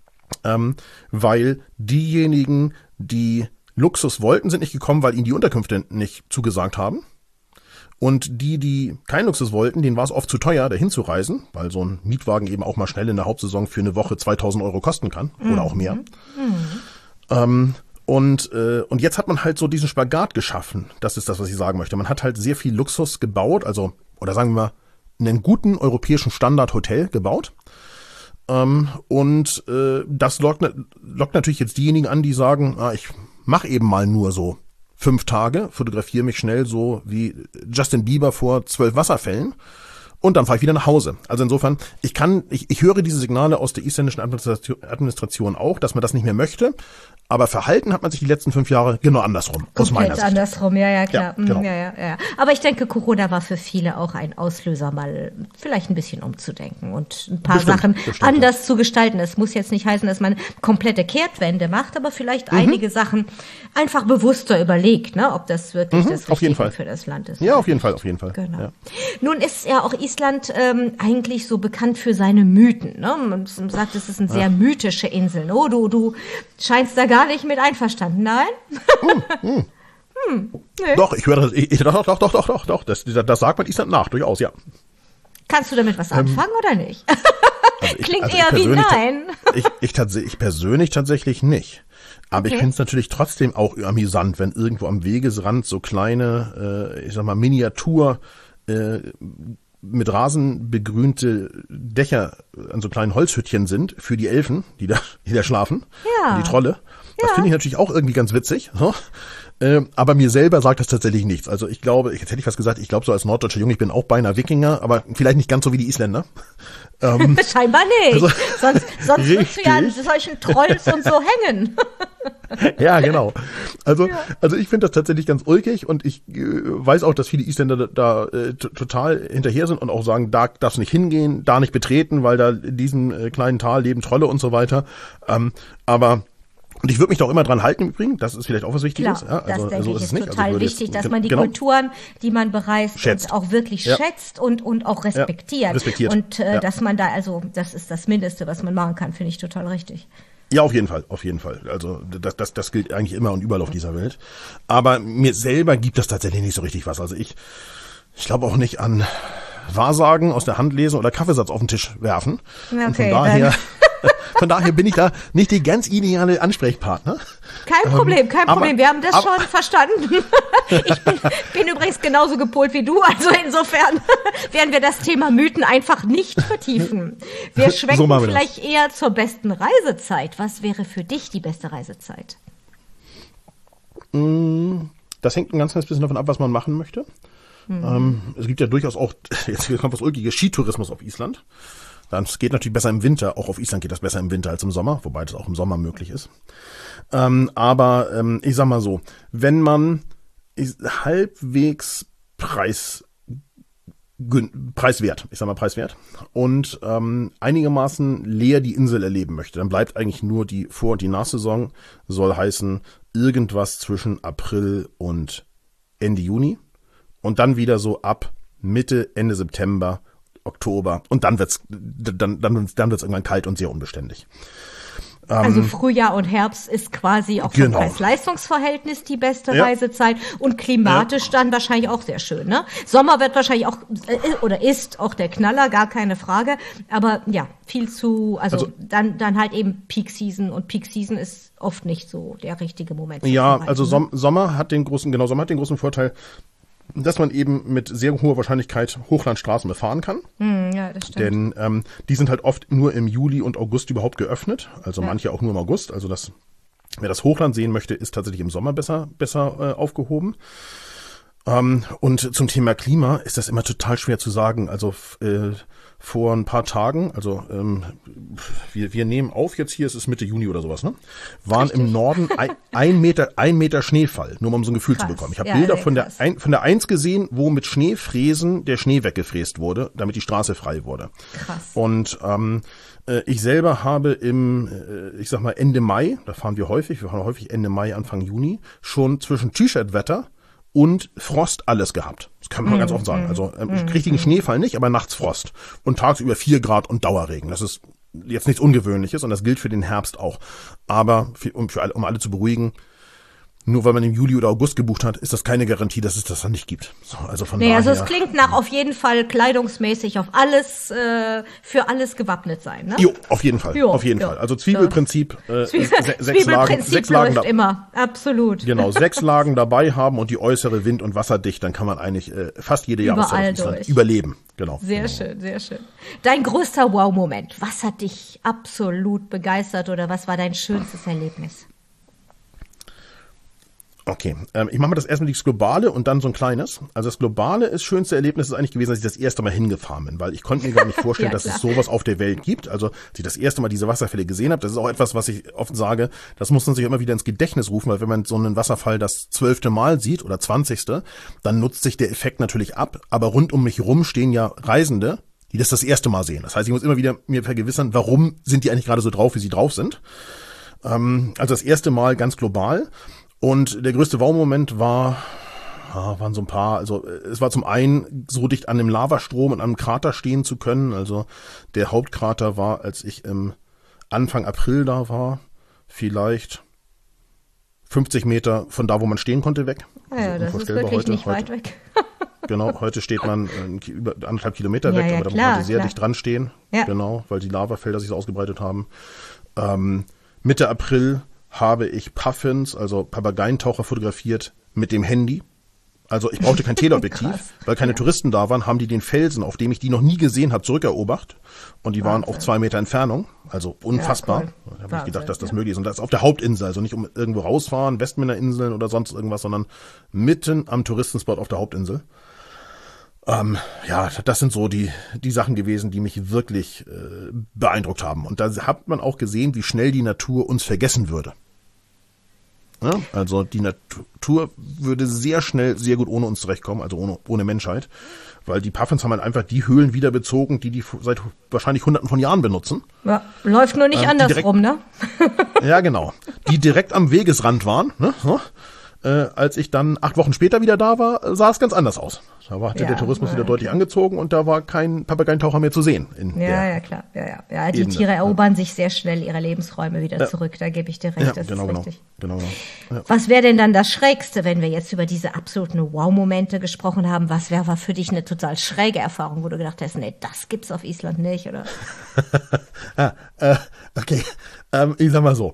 Ähm, weil diejenigen, die Luxus wollten, sind nicht gekommen, weil ihnen die Unterkünfte nicht zugesagt haben. Und die, die keinen Luxus wollten, denen war es oft zu teuer, dahin zu reisen, weil so ein Mietwagen eben auch mal schnell in der Hauptsaison für eine Woche zweitausend Euro kosten kann mhm. oder auch mehr. Mhm. Ähm, und, äh, und jetzt hat man halt so diesen Spagat geschaffen. Das ist das, was ich sagen möchte. Man hat halt sehr viel Luxus gebaut, also, oder sagen wir mal, einen guten europäischen Standard-Hotel gebaut. Ähm, und äh, das lockt, lockt natürlich jetzt diejenigen an, die sagen, ah, ich mache eben mal nur so fünf Tage, fotografiere mich schnell so wie Justin Bieber vor zwölf Wasserfällen und dann fahre ich wieder nach Hause. Also insofern, ich kann, ich, ich höre diese Signale aus der isländischen Administration, Administration auch, dass man das nicht mehr möchte. Aber verhalten hat man sich die letzten fünf Jahre genau andersrum, aus meiner Sicht. andersrum, ja, ja, klar. Ja, genau. ja, ja, ja. Aber ich denke, Corona war für viele auch ein Auslöser, mal vielleicht ein bisschen umzudenken und ein paar bestimmt, Sachen bestimmt, anders ja. zu gestalten. Es muss jetzt nicht heißen, dass man komplette Kehrtwende macht, aber vielleicht mhm. einige Sachen einfach bewusster überlegt, ne, ob das wirklich mhm, das auf jeden Richtige Fall. für das Land ist. Ja, auf jeden Fall, auf jeden Fall. Genau. Ja. Nun ist ja auch Island ähm, eigentlich so bekannt für seine Mythen. Ne? Man sagt, es ist eine sehr ja. mythische Insel. Oh, du, du scheinst da gar nicht mit einverstanden. Nein? Hm, hm. Hm, nee. Doch, ich höre das, ich, doch, doch, doch, doch, doch, doch, das, das sagt man Island nach, durchaus, ja. Kannst du damit was anfangen ähm, oder nicht? Also ich, Klingt also eher wie nein. Ich, ich, tats- ich persönlich tatsächlich nicht. Aber okay. ich finde es natürlich trotzdem auch amüsant, wenn irgendwo am Wegesrand so kleine, äh, ich sag mal, Miniatur, äh, mit Rasen begrünte Dächer an so kleinen Holzhüttchen sind für die Elfen, die da, die da schlafen, ja. die Trolle. Das ja. finde ich natürlich auch irgendwie ganz witzig. So. Äh, aber mir selber sagt das tatsächlich nichts. Also ich glaube, jetzt hätte ich was gesagt, ich glaube so als norddeutscher Junge, ich bin auch beinahe Wikinger, aber vielleicht nicht ganz so wie die Isländer. Ähm, Scheinbar nicht. Also, sonst sonst würdest du ja an solchen Trolls und so hängen. Ja, genau. Also, ja. also ich finde das tatsächlich ganz ulkig und ich äh, weiß auch, dass viele Isländer da, da äh, t- total hinterher sind und auch sagen, da darfst du nicht hingehen, da nicht betreten, weil da in diesem äh, kleinen Tal leben Trolle und so weiter. Ähm, aber und ich würde mich da auch immer dran halten im Übrigen, das ist vielleicht auch was Wichtiges. Klar, ja, also, das denke also ich ist ist nicht. total also wichtig, jetzt, dass man die genau. Kulturen, die man bereist, schätzt. auch wirklich ja. schätzt und und auch respektiert. Ja, respektiert. Und äh, ja. dass man da, also das ist das Mindeste, was man machen kann, finde ich total richtig. Ja, auf jeden Fall, auf jeden Fall. Also das, das, das gilt eigentlich immer und überall auf dieser Welt. Aber mir selber gibt das tatsächlich nicht so richtig was. Also ich, ich glaube auch nicht an Wahrsagen aus der Hand lesen oder Kaffeesatz auf den Tisch werfen. Okay, und von daher, Von daher bin ich da nicht die ganz ideale Ansprechpartner. Kein Problem, kein aber, Problem. Wir haben das aber, schon verstanden. Ich bin, bin übrigens genauso gepolt wie du. Also insofern werden wir das Thema Mythen einfach nicht vertiefen. Wir schwenken so vielleicht das. eher zur besten Reisezeit. Was wäre für dich die beste Reisezeit? Das hängt ein ganz kleines bisschen davon ab, was man machen möchte. Mhm. Ähm, es gibt ja durchaus auch, jetzt kommt was Ulkiges, Skitourismus auf Island. Das geht natürlich besser im Winter. Auch auf Island geht das besser im Winter als im Sommer, wobei das auch im Sommer möglich ist. Ähm, aber ähm, ich sag mal so, wenn man ist halbwegs preis, gün, preiswert, ich sag mal preiswert, und ähm, einigermaßen leer die Insel erleben möchte, dann bleibt eigentlich nur die Vor- und die Nachsaison, soll heißen irgendwas zwischen April und Ende Juni und dann wieder so ab Mitte, Ende September, Oktober und dann wird's dann dann dann wird's irgendwann kalt und sehr unbeständig. Also Frühjahr und Herbst ist quasi auch vom genau. Preis-Leistungs-Verhältnis die beste ja. Reisezeit und klimatisch ja. dann wahrscheinlich auch sehr schön, ne? Sommer wird wahrscheinlich auch äh, oder ist auch der Knaller, gar keine Frage, aber ja, viel zu also, also dann dann halt eben Peak Season und Peak Season ist oft nicht so der richtige Moment. Ja, also Som- Sommer hat den großen genau Sommer hat den großen Vorteil, dass man eben mit sehr hoher Wahrscheinlichkeit Hochlandstraßen befahren kann. Mm, ja, das stimmt. Denn ähm, die sind halt oft nur im Juli und August überhaupt geöffnet. Also ja. manche auch nur im August. Also das, wer das Hochland sehen möchte, ist tatsächlich im Sommer besser, besser äh, aufgehoben. Ähm, und zum Thema Klima ist das immer total schwer zu sagen. Also äh, vor ein paar Tagen, also ähm, wir, wir nehmen auf jetzt hier, es ist Mitte Juni oder sowas, ne? Waren Richtig. Im Norden ein, ein Meter ein Meter Schneefall, nur um so ein Gefühl krass. Zu bekommen. Ich habe ja, Bilder von der, ein, von der eins gesehen, wo mit Schneefräsen der Schnee weggefräst wurde, damit die Straße frei wurde. Krass. Und ähm, äh, ich selber habe im, äh, ich sag mal Ende Mai, da fahren wir häufig, wir fahren häufig Ende Mai, Anfang Juni, schon zwischen T-Shirt-Wetter und Frost alles gehabt. Das kann man mm, ganz offen sagen. Also ähm, mm, richtigen mm. Schneefall nicht, aber nachts Frost. Und tagsüber vier Grad und Dauerregen. Das ist jetzt nichts Ungewöhnliches und das gilt für den Herbst auch. Aber für, um, für alle, um alle zu beruhigen, nur weil man im Juli oder August gebucht hat, ist das keine Garantie, dass es das dann nicht gibt. So, also von nee, daher, also es klingt nach auf jeden Fall kleidungsmäßig auf alles, äh, für alles gewappnet sein, ne? Jo, auf jeden Fall, jo, auf jeden jo. Fall. Also Zwiebelprinzip, äh, Zwiebel, se sechs Lagen, sechs Lagen da, immer, absolut. Genau, sechs Lagen dabei haben und die äußere wind- und wasserdicht, dann kann man eigentlich äh, fast jede Jahreszeit überleben. Genau. Sehr genau. schön, sehr schön. Dein größter Wow-Moment, was hat dich absolut begeistert oder was war dein schönstes Erlebnis? Okay, ähm, ich mache mal das erstmal das Globale und dann so ein kleines. Also das Globale, das schönste Erlebnis ist eigentlich gewesen, dass ich das erste Mal hingefahren bin, weil ich konnte mir gar nicht vorstellen, ja, dass es sowas auf der Welt gibt. Also als ich das erste Mal diese Wasserfälle gesehen habe, das ist auch etwas, was ich oft sage, das muss man sich immer wieder ins Gedächtnis rufen, weil wenn man so einen Wasserfall das zwölfte Mal sieht oder zwanzigste, dann nutzt sich der Effekt natürlich ab, aber rund um mich rum stehen ja Reisende, die das das erste Mal sehen. Das heißt, ich muss immer wieder mir vergewissern, warum sind die eigentlich gerade so drauf, wie sie drauf sind. Ähm, also das erste Mal ganz global. Und der größte Wow-Moment war, ja, waren so ein paar, also es war zum einen so dicht an dem Lavastrom und an einem Krater stehen zu können. Also der Hauptkrater war, als ich im Anfang April da war, vielleicht fünfzig Meter von da, wo man stehen konnte, weg. Ja, also das ist wirklich heute, nicht weit heute, weg. Genau, heute steht man äh, über anderthalb Kilometer ja, weg, ja, aber da klar, muss man sehr klar. dicht dran stehen. Ja. Genau, weil die Lavafelder sich so ausgebreitet haben. Ähm, Mitte April habe ich Puffins, also Papageientaucher fotografiert mit dem Handy. Also ich brauchte kein Teleobjektiv, weil keine ja. Touristen da waren, haben die den Felsen, auf dem ich die noch nie gesehen habe, zurückerobert. Und die Wahnsinn. Waren auf zwei Meter Entfernung, also unfassbar. Ja, cool. Da habe ich gedacht, dass das ja. möglich ist. Und das ist auf der Hauptinsel, also nicht um irgendwo rausfahren, Westmänner-Inseln oder sonst irgendwas, sondern mitten am Touristenspot auf der Hauptinsel. Ähm, ja, das sind so die die Sachen gewesen, die mich wirklich äh, beeindruckt haben. Und da hat man auch gesehen, wie schnell die Natur uns vergessen würde. Ja, also die Natur würde sehr schnell, sehr gut ohne uns zurechtkommen, also ohne, ohne Menschheit. Weil die Puffins haben halt einfach die Höhlen wieder bezogen, die die seit wahrscheinlich hunderten von Jahren benutzen. Ja, läuft nur nicht ähm, andersrum, ne? Ja, genau. Die direkt am Wegesrand waren, ne? So. Äh, als ich dann acht Wochen später wieder da war, sah es ganz anders aus. Da war ja, der Tourismus ja, wieder deutlich klar. angezogen und da war kein Papageientaucher mehr zu sehen. In ja, der ja, klar. Ja, ja. ja die Ebene. Tiere erobern ja. sich sehr schnell ihre Lebensräume wieder ja. zurück. Da gebe ich dir recht, ja, das genau, ist genau. richtig. Genau, genau. Ja. Was wäre denn dann das Schrägste, wenn wir jetzt über diese absoluten Wow-Momente gesprochen haben? Was wäre war für dich eine total schräge Erfahrung, wo du gedacht hast, nee, das gibt's auf Island nicht, oder? ah, äh, okay, ähm, ich sag mal so.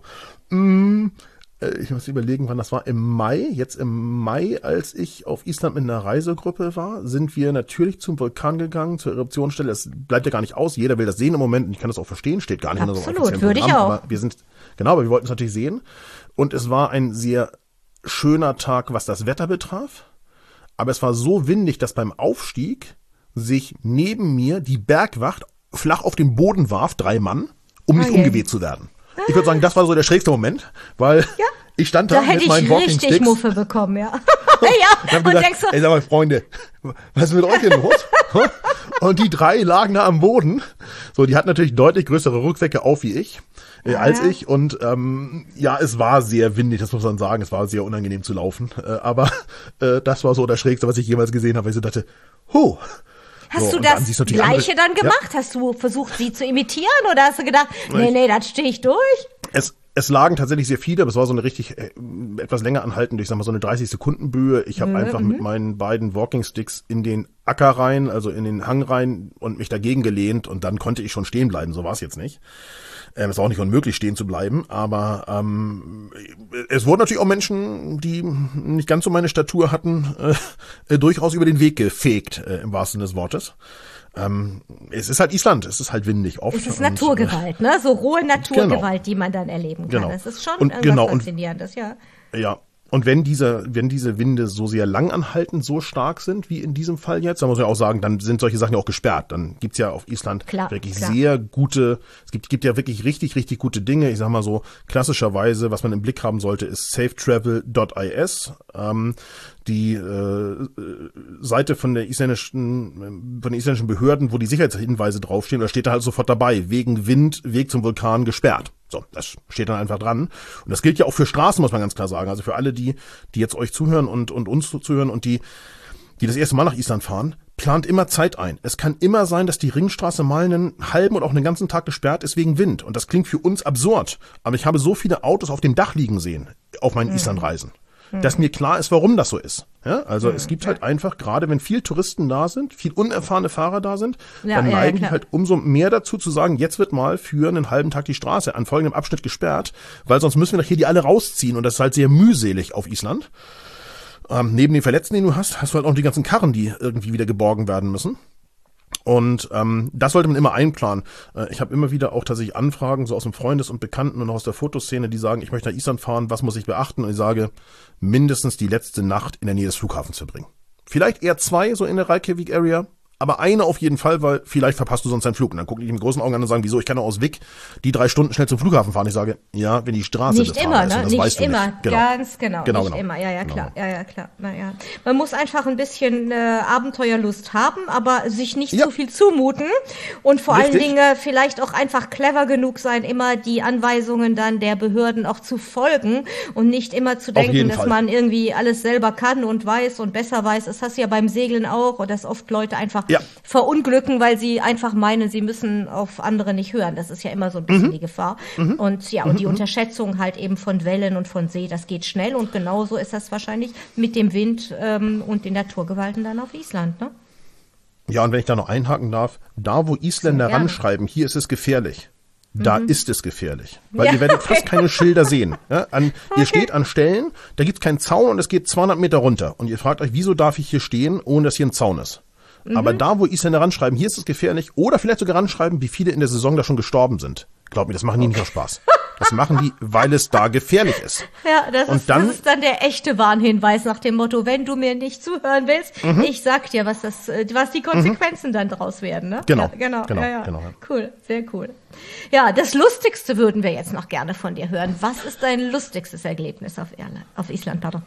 Mm, Ich muss überlegen, wann das war. Im Mai, jetzt im Mai, als ich auf Island mit einer Reisegruppe war, sind wir natürlich zum Vulkan gegangen, zur Eruptionsstelle. Das bleibt ja gar nicht aus. Jeder will das sehen im Moment und ich kann das auch verstehen. Steht gar nicht in unserem offiziellen Programm. Absolut, würde ich auch. Aber wir sind, genau, aber wir wollten es natürlich sehen. Und es war ein sehr schöner Tag, was das Wetter betraf. Aber es war so windig, dass beim Aufstieg sich neben mir die Bergwacht flach auf den Boden warf, drei Mann, um nicht okay. umgeweht zu werden. Ich würde sagen, das war so der schrägste Moment, weil ja, ich stand da, da mit meinen Walking Sticks. Da hätte ich richtig Muffe bekommen, ja. ja, und, und denkst so, ey, sag mal, Freunde, was ist mit euch denn los? Und die drei lagen da am Boden. So, die hatten natürlich deutlich größere Rucksäcke auf wie ich, äh, ja, als ja. ich. Und ähm, ja, es war sehr windig, das muss man sagen. Es war sehr unangenehm zu laufen. Äh, aber äh, das war so das Schrägste, was ich jemals gesehen habe, weil ich so dachte, huh. Hast so, du das dann Gleiche andere, dann gemacht? Ja. Hast du versucht, sie zu imitieren oder hast du gedacht, nee, nee, das stehe ich durch? Es, es lagen tatsächlich sehr viele, aber es war so eine richtig äh, etwas länger anhaltende, ich sag mal so eine dreißig Sekunden Böe. Ich habe mhm. einfach mit meinen beiden Walking Sticks in den Acker rein, also in den Hang rein und mich dagegen gelehnt und dann konnte ich schon stehen bleiben, so war es jetzt nicht. Ähm, es war auch nicht unmöglich, stehen zu bleiben, aber ähm, es wurden natürlich auch Menschen, die nicht ganz so meine Statur hatten, äh, äh, durchaus über den Weg gefegt, äh, im wahrsten Sinne des Wortes. Ähm, es ist halt Island, es ist halt windig oft. Es ist Naturgewalt, und, äh, ne? So rohe Naturgewalt, genau. die man dann erleben kann. Genau. Es ist schon und, irgendwas genau, Faszinierendes, ja. Ja. Und wenn diese, wenn diese Winde so sehr lang anhaltend, so stark sind, wie in diesem Fall jetzt, dann muss man auch sagen, dann sind solche Sachen ja auch gesperrt. Dann gibt's ja auf Island klar, wirklich klar. sehr gute, es gibt, gibt ja wirklich richtig, richtig gute Dinge. Ich sag mal so, klassischerweise, was man im Blick haben sollte, ist safetravel Punkt is. Ähm, die äh, Seite von der isländischen, von den isländischen Behörden, wo die Sicherheitshinweise draufstehen, da steht da halt sofort dabei, wegen Wind, Weg zum Vulkan gesperrt. So, das steht dann einfach dran. Und das gilt ja auch für Straßen, muss man ganz klar sagen. Also für alle, die, die jetzt euch zuhören und, und uns zuhören und die, die das erste Mal nach Island fahren, plant immer Zeit ein. Es kann immer sein, dass die Ringstraße mal einen halben oder auch einen ganzen Tag gesperrt ist wegen Wind. Und das klingt für uns absurd. Aber ich habe so viele Autos auf dem Dach liegen sehen, auf meinen mhm. Islandreisen, dass mir klar ist, warum das so ist. Ja, also mhm. es gibt halt einfach, gerade wenn viel Touristen da sind, viel unerfahrene Fahrer da sind, ja, dann ja, neigen ja, die halt umso mehr dazu zu sagen, jetzt wird mal für einen halben Tag die Straße an folgendem Abschnitt gesperrt, weil sonst müssen wir doch hier die alle rausziehen und das ist halt sehr mühselig auf Island. Ähm, neben den Verletzten, die du hast, hast du halt auch die ganzen Karren, die irgendwie wieder geborgen werden müssen. Und ähm, das sollte man immer einplanen. Äh, ich habe immer wieder auch tatsächlich Anfragen, so aus dem Freundes- und Bekannten- und auch aus der Fotoszene, die sagen, ich möchte nach Island fahren, was muss ich beachten? Und ich sage, mindestens die letzte Nacht in der Nähe des Flughafens verbringen. Vielleicht eher zwei, so in der Reykjavik-Area, aber eine auf jeden Fall, weil vielleicht verpasst du sonst deinen Flug. Und dann gucken die mit großen Augen an und sagen, wieso, ich kann doch aus Wick die drei Stunden schnell zum Flughafen fahren. Ich sage, ja, wenn die Straße nicht immer, ist, ne? das Nicht weißt immer, du nicht. Genau. Ganz genau, genau nicht genau. immer. Ja, ja, klar, genau. ja, ja, klar. Naja, man muss einfach ein bisschen äh, Abenteuerlust haben, aber sich nicht ja. zu viel zumuten und vor Richtig. allen Dingen vielleicht auch einfach clever genug sein, immer die Anweisungen dann der Behörden auch zu folgen und nicht immer zu denken, dass Fall. man irgendwie alles selber kann und weiß und besser weiß. Das hast du ja beim Segeln auch, und dass oft Leute einfach ja. verunglücken, weil sie einfach meinen, sie müssen auf andere nicht hören. Das ist ja immer so ein bisschen mhm. die Gefahr. Mhm. Und ja, und mhm. die Unterschätzung halt eben von Wellen und von See, das geht schnell. Und genauso ist das wahrscheinlich mit dem Wind ähm, und den Naturgewalten dann auf Island, ne? Ja, und wenn ich da noch einhaken darf, da wo Isländer ranschreiben, hier ist es gefährlich, da mhm. ist es gefährlich. Weil ja, ihr werdet okay. fast keine Schilder sehen. Ja, an, okay. Ihr steht an Stellen, da gibt's keinen Zaun und es geht zweihundert Meter runter. Und ihr fragt euch, wieso darf ich hier stehen, ohne dass hier ein Zaun ist? Aber mhm. da, wo Isländer ranschreiben, hier ist es gefährlich, oder vielleicht sogar ranschreiben, wie viele in der Saison da schon gestorben sind. Glaub mir, das machen die nicht aus Spaß. Das machen die, weil es da gefährlich ist. Ja, das, und ist, dann, das ist dann der echte Warnhinweis nach dem Motto, wenn du mir nicht zuhören willst, mhm. ich sag dir, was das, was die Konsequenzen mhm. dann draus werden. Ne? Genau, ja, genau, genau, ja, ja. genau. Ja. Cool, sehr cool. Ja, das Lustigste würden wir jetzt noch gerne von dir hören. Was ist dein lustigstes Erlebnis auf, Irland, auf Island, pardon?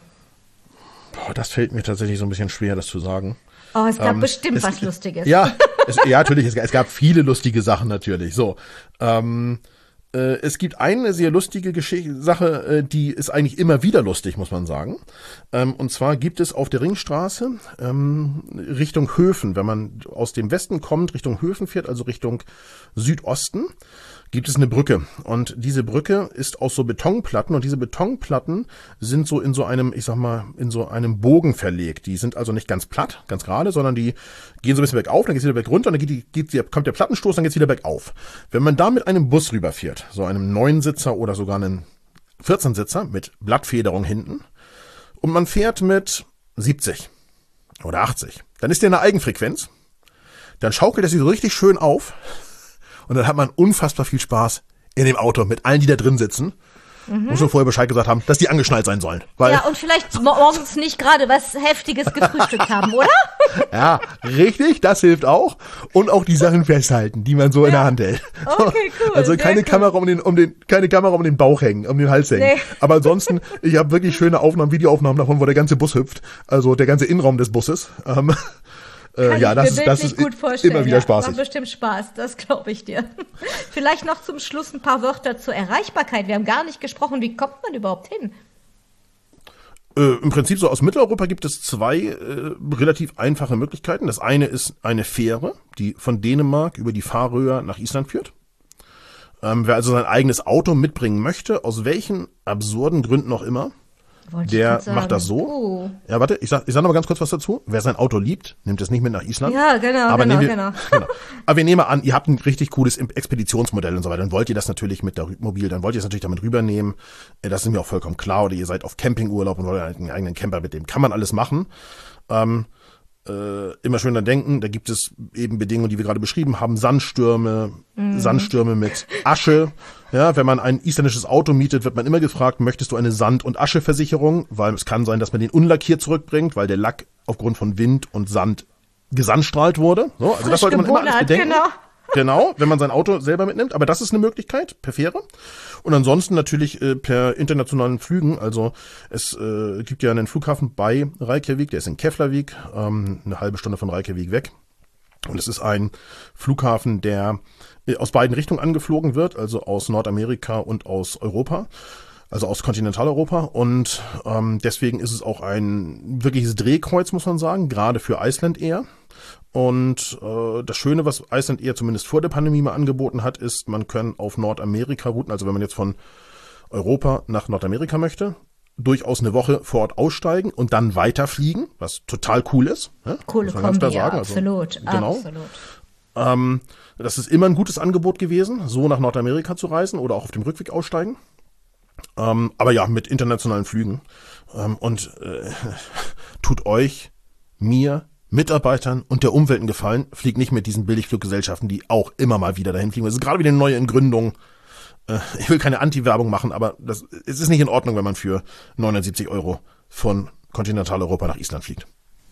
Boah, das fällt mir tatsächlich so ein bisschen schwer, das zu sagen. Oh, es gab ähm, bestimmt es, was Lustiges. Ja, es, ja, natürlich. Es, es gab viele lustige Sachen natürlich. So, ähm, Äh, es gibt eine sehr lustige Geschichte, Sache, äh, die ist eigentlich immer wieder lustig, muss man sagen. Ähm, und zwar gibt es auf der Ringstraße ähm, Richtung Höfen, wenn man aus dem Westen kommt, Richtung Höfen fährt, also Richtung Südosten, gibt es eine Brücke. Und diese Brücke ist aus so Betonplatten und diese Betonplatten sind so in so einem, ich sag mal, in so einem Bogen verlegt. Die sind also nicht ganz platt, ganz gerade, sondern die gehen so ein bisschen bergauf, dann geht's wieder bergunter, und dann geht die, geht, kommt der Plattenstoß, dann geht's wieder bergauf. Wenn man da mit einem Bus rüberfährt, so einem Neunsitzer oder sogar einen vierzehnsitzer mit Blattfederung hinten, und man fährt mit siebzig oder achtzig, dann ist der in der Eigenfrequenz, dann schaukelt er sich so richtig schön auf. Und dann hat man unfassbar viel Spaß in dem Auto mit allen, die da drin sitzen. Mhm. Muss schon vorher Bescheid gesagt haben, dass die angeschnallt sein sollen. Weil ja, und vielleicht morgens nicht gerade was Heftiges gefrühstückt haben, oder? Ja, richtig, das hilft auch. Und auch die Sachen festhalten, die man so ja. in der Hand hält. Okay, cool. Also keine cool. Kamera um den, um den, keine Kamera um den Bauch hängen, um den Hals hängen. Nee. Aber ansonsten, ich habe wirklich schöne Aufnahmen, Videoaufnahmen davon, wo der ganze Bus hüpft. Also der ganze Innenraum des Busses. Ähm, Kann ja, ich das mir ist, das ist gut vorstellen. immer wieder ja, spaßig. Macht bestimmt Spaß, das glaube ich dir. Vielleicht noch zum Schluss ein paar Wörter zur Erreichbarkeit. Wir haben gar nicht gesprochen, wie kommt man überhaupt hin? Äh, Im Prinzip so aus Mitteleuropa gibt es zwei äh, relativ einfache Möglichkeiten. Das eine ist eine Fähre, die von Dänemark über die Färöer nach Island führt. Ähm, wer also sein eigenes Auto mitbringen möchte, aus welchen absurden Gründen auch immer, Wollte der macht das so. Oh. Ja, warte, ich sag, ich sag noch mal ganz kurz was dazu. Wer sein Auto liebt, nimmt es nicht mit nach Island. Ja, genau, aber genau, wir, genau. genau. Aber wir nehmen an, ihr habt ein richtig cooles Expeditionsmodell und so weiter. Dann wollt ihr das natürlich mit der Mobil, dann wollt ihr es natürlich damit rübernehmen. Das ist mir auch vollkommen klar. Oder ihr seid auf Campingurlaub und wollt einen eigenen Camper mit dem. Kann man alles machen. Ähm, Äh, immer schön dran denken, da gibt es eben Bedingungen, die wir gerade beschrieben haben, Sandstürme, mhm. Sandstürme mit Asche. Ja, wenn man ein isländisches Auto mietet, wird man immer gefragt, möchtest du eine Sand- und Ascheversicherung? Weil es kann sein, dass man den unlackiert zurückbringt, weil der Lack aufgrund von Wind und Sand gesandstrahlt wurde. So, also das sollte man immer alles bedenken. Genau. Genau, wenn man sein Auto selber mitnimmt. Aber das ist eine Möglichkeit, per Fähre. Und ansonsten natürlich äh, per internationalen Flügen. Also es äh, gibt ja einen Flughafen bei Reykjavik, der ist in Keflavik, ähm, eine halbe Stunde von Reykjavik weg. Und es ist ein Flughafen, der äh, aus beiden Richtungen angeflogen wird, also aus Nordamerika und aus Europa. Also aus Kontinentaleuropa, und ähm, deswegen ist es auch ein wirkliches Drehkreuz, muss man sagen, gerade für Iceland Air. Und äh, das Schöne, was Iceland Air zumindest vor der Pandemie mal angeboten hat, ist, man kann auf Nordamerika-Routen, also wenn man jetzt von Europa nach Nordamerika möchte, durchaus eine Woche vor Ort aussteigen und dann weiterfliegen, was total cool ist. Ja? Coole Kombi, ja, absolut, also, genau. absolut. Ähm, das ist immer ein gutes Angebot gewesen, so nach Nordamerika zu reisen oder auch auf dem Rückweg aussteigen. Ähm, aber ja, mit internationalen Flügen. Ähm, und äh, tut euch, mir, Mitarbeitern und der Umwelt einen Gefallen, fliegt nicht mit diesen Billigfluggesellschaften, die auch immer mal wieder dahin fliegen. Es ist gerade wieder eine neue in Gründung. Äh, ich will keine Anti-Werbung machen, aber das, es ist nicht in Ordnung, wenn man für neunhundertsiebzig Euro von Kontinentaleuropa nach Island fliegt.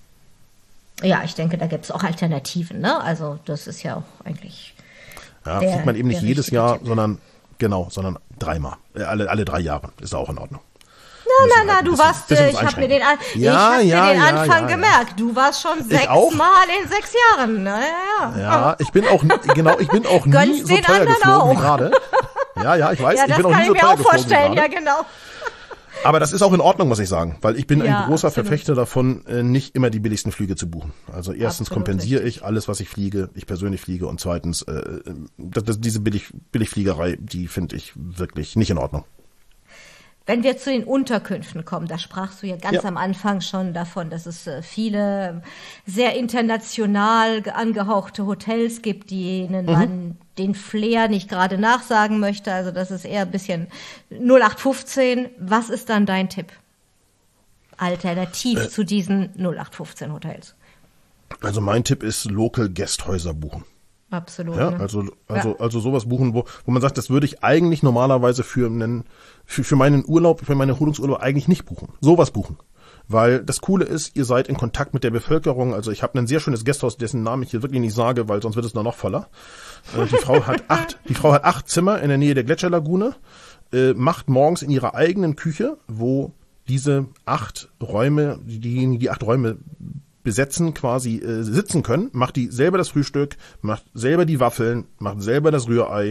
Ja, ich denke, da gibt es auch Alternativen, ne? Also das ist ja auch eigentlich. Ja, der, fliegt man eben nicht jedes Jahr, Tipp. sondern genau, sondern dreimal. Äh, alle, alle drei Jahre ist auch in Ordnung. Na, na, na, du bisschen, warst, bisschen ich habe mir den, ich ja, hab ja, mir den ja, Anfang ja, gemerkt. Du warst schon sechsmal in sechs Jahren. Na, ja, ja. Ja, ich bin auch, genau, ich bin auch nie Gönnst so teuer geflogen auch. wie gerade. Ja, ja, ich weiß, ja, ich bin auch nie so teuer geflogen. Das kann ich mir auch vorstellen, ja, genau. Aber das ist auch in Ordnung, muss ich sagen, weil ich bin ja, ein großer absolut. Verfechter davon, nicht immer die billigsten Flüge zu buchen. Also erstens Absolut kompensiere richtig. ich alles, was ich fliege, ich persönlich fliege, und zweitens, äh, das, das, diese Billig, Billigfliegerei, die finde ich wirklich nicht in Ordnung. Wenn wir zu den Unterkünften kommen, da sprachst du ja ganz ja. am Anfang schon davon, dass es viele sehr international angehauchte Hotels gibt, denen mhm. man den Flair nicht gerade nachsagen möchte. Also das ist eher ein bisschen null acht fünfzehn. Was ist dann dein Tipp? Alternativ äh, zu diesen null acht fünfzehn Hotels. Also mein Tipp ist Local Guesthäuser buchen. Absolut. Ja, ne? also, also, ja. also sowas buchen, wo, wo man sagt, das würde ich eigentlich normalerweise für einen, für, für meinen Urlaub, für meinen Erholungsurlaub eigentlich nicht buchen. Sowas buchen. Weil das Coole ist, ihr seid in Kontakt mit der Bevölkerung. Also ich habe ein sehr schönes Gasthaus, dessen Namen ich hier wirklich nicht sage, weil sonst wird es nur noch voller. Äh, die Frau hat acht, die Frau hat acht Zimmer in der Nähe der Gletscherlagune, äh, macht morgens in ihrer eigenen Küche, wo diese acht Räume, diejenigen, die acht Räume besetzen, quasi äh, sitzen können, macht die selber das Frühstück, macht selber die Waffeln, macht selber das Rührei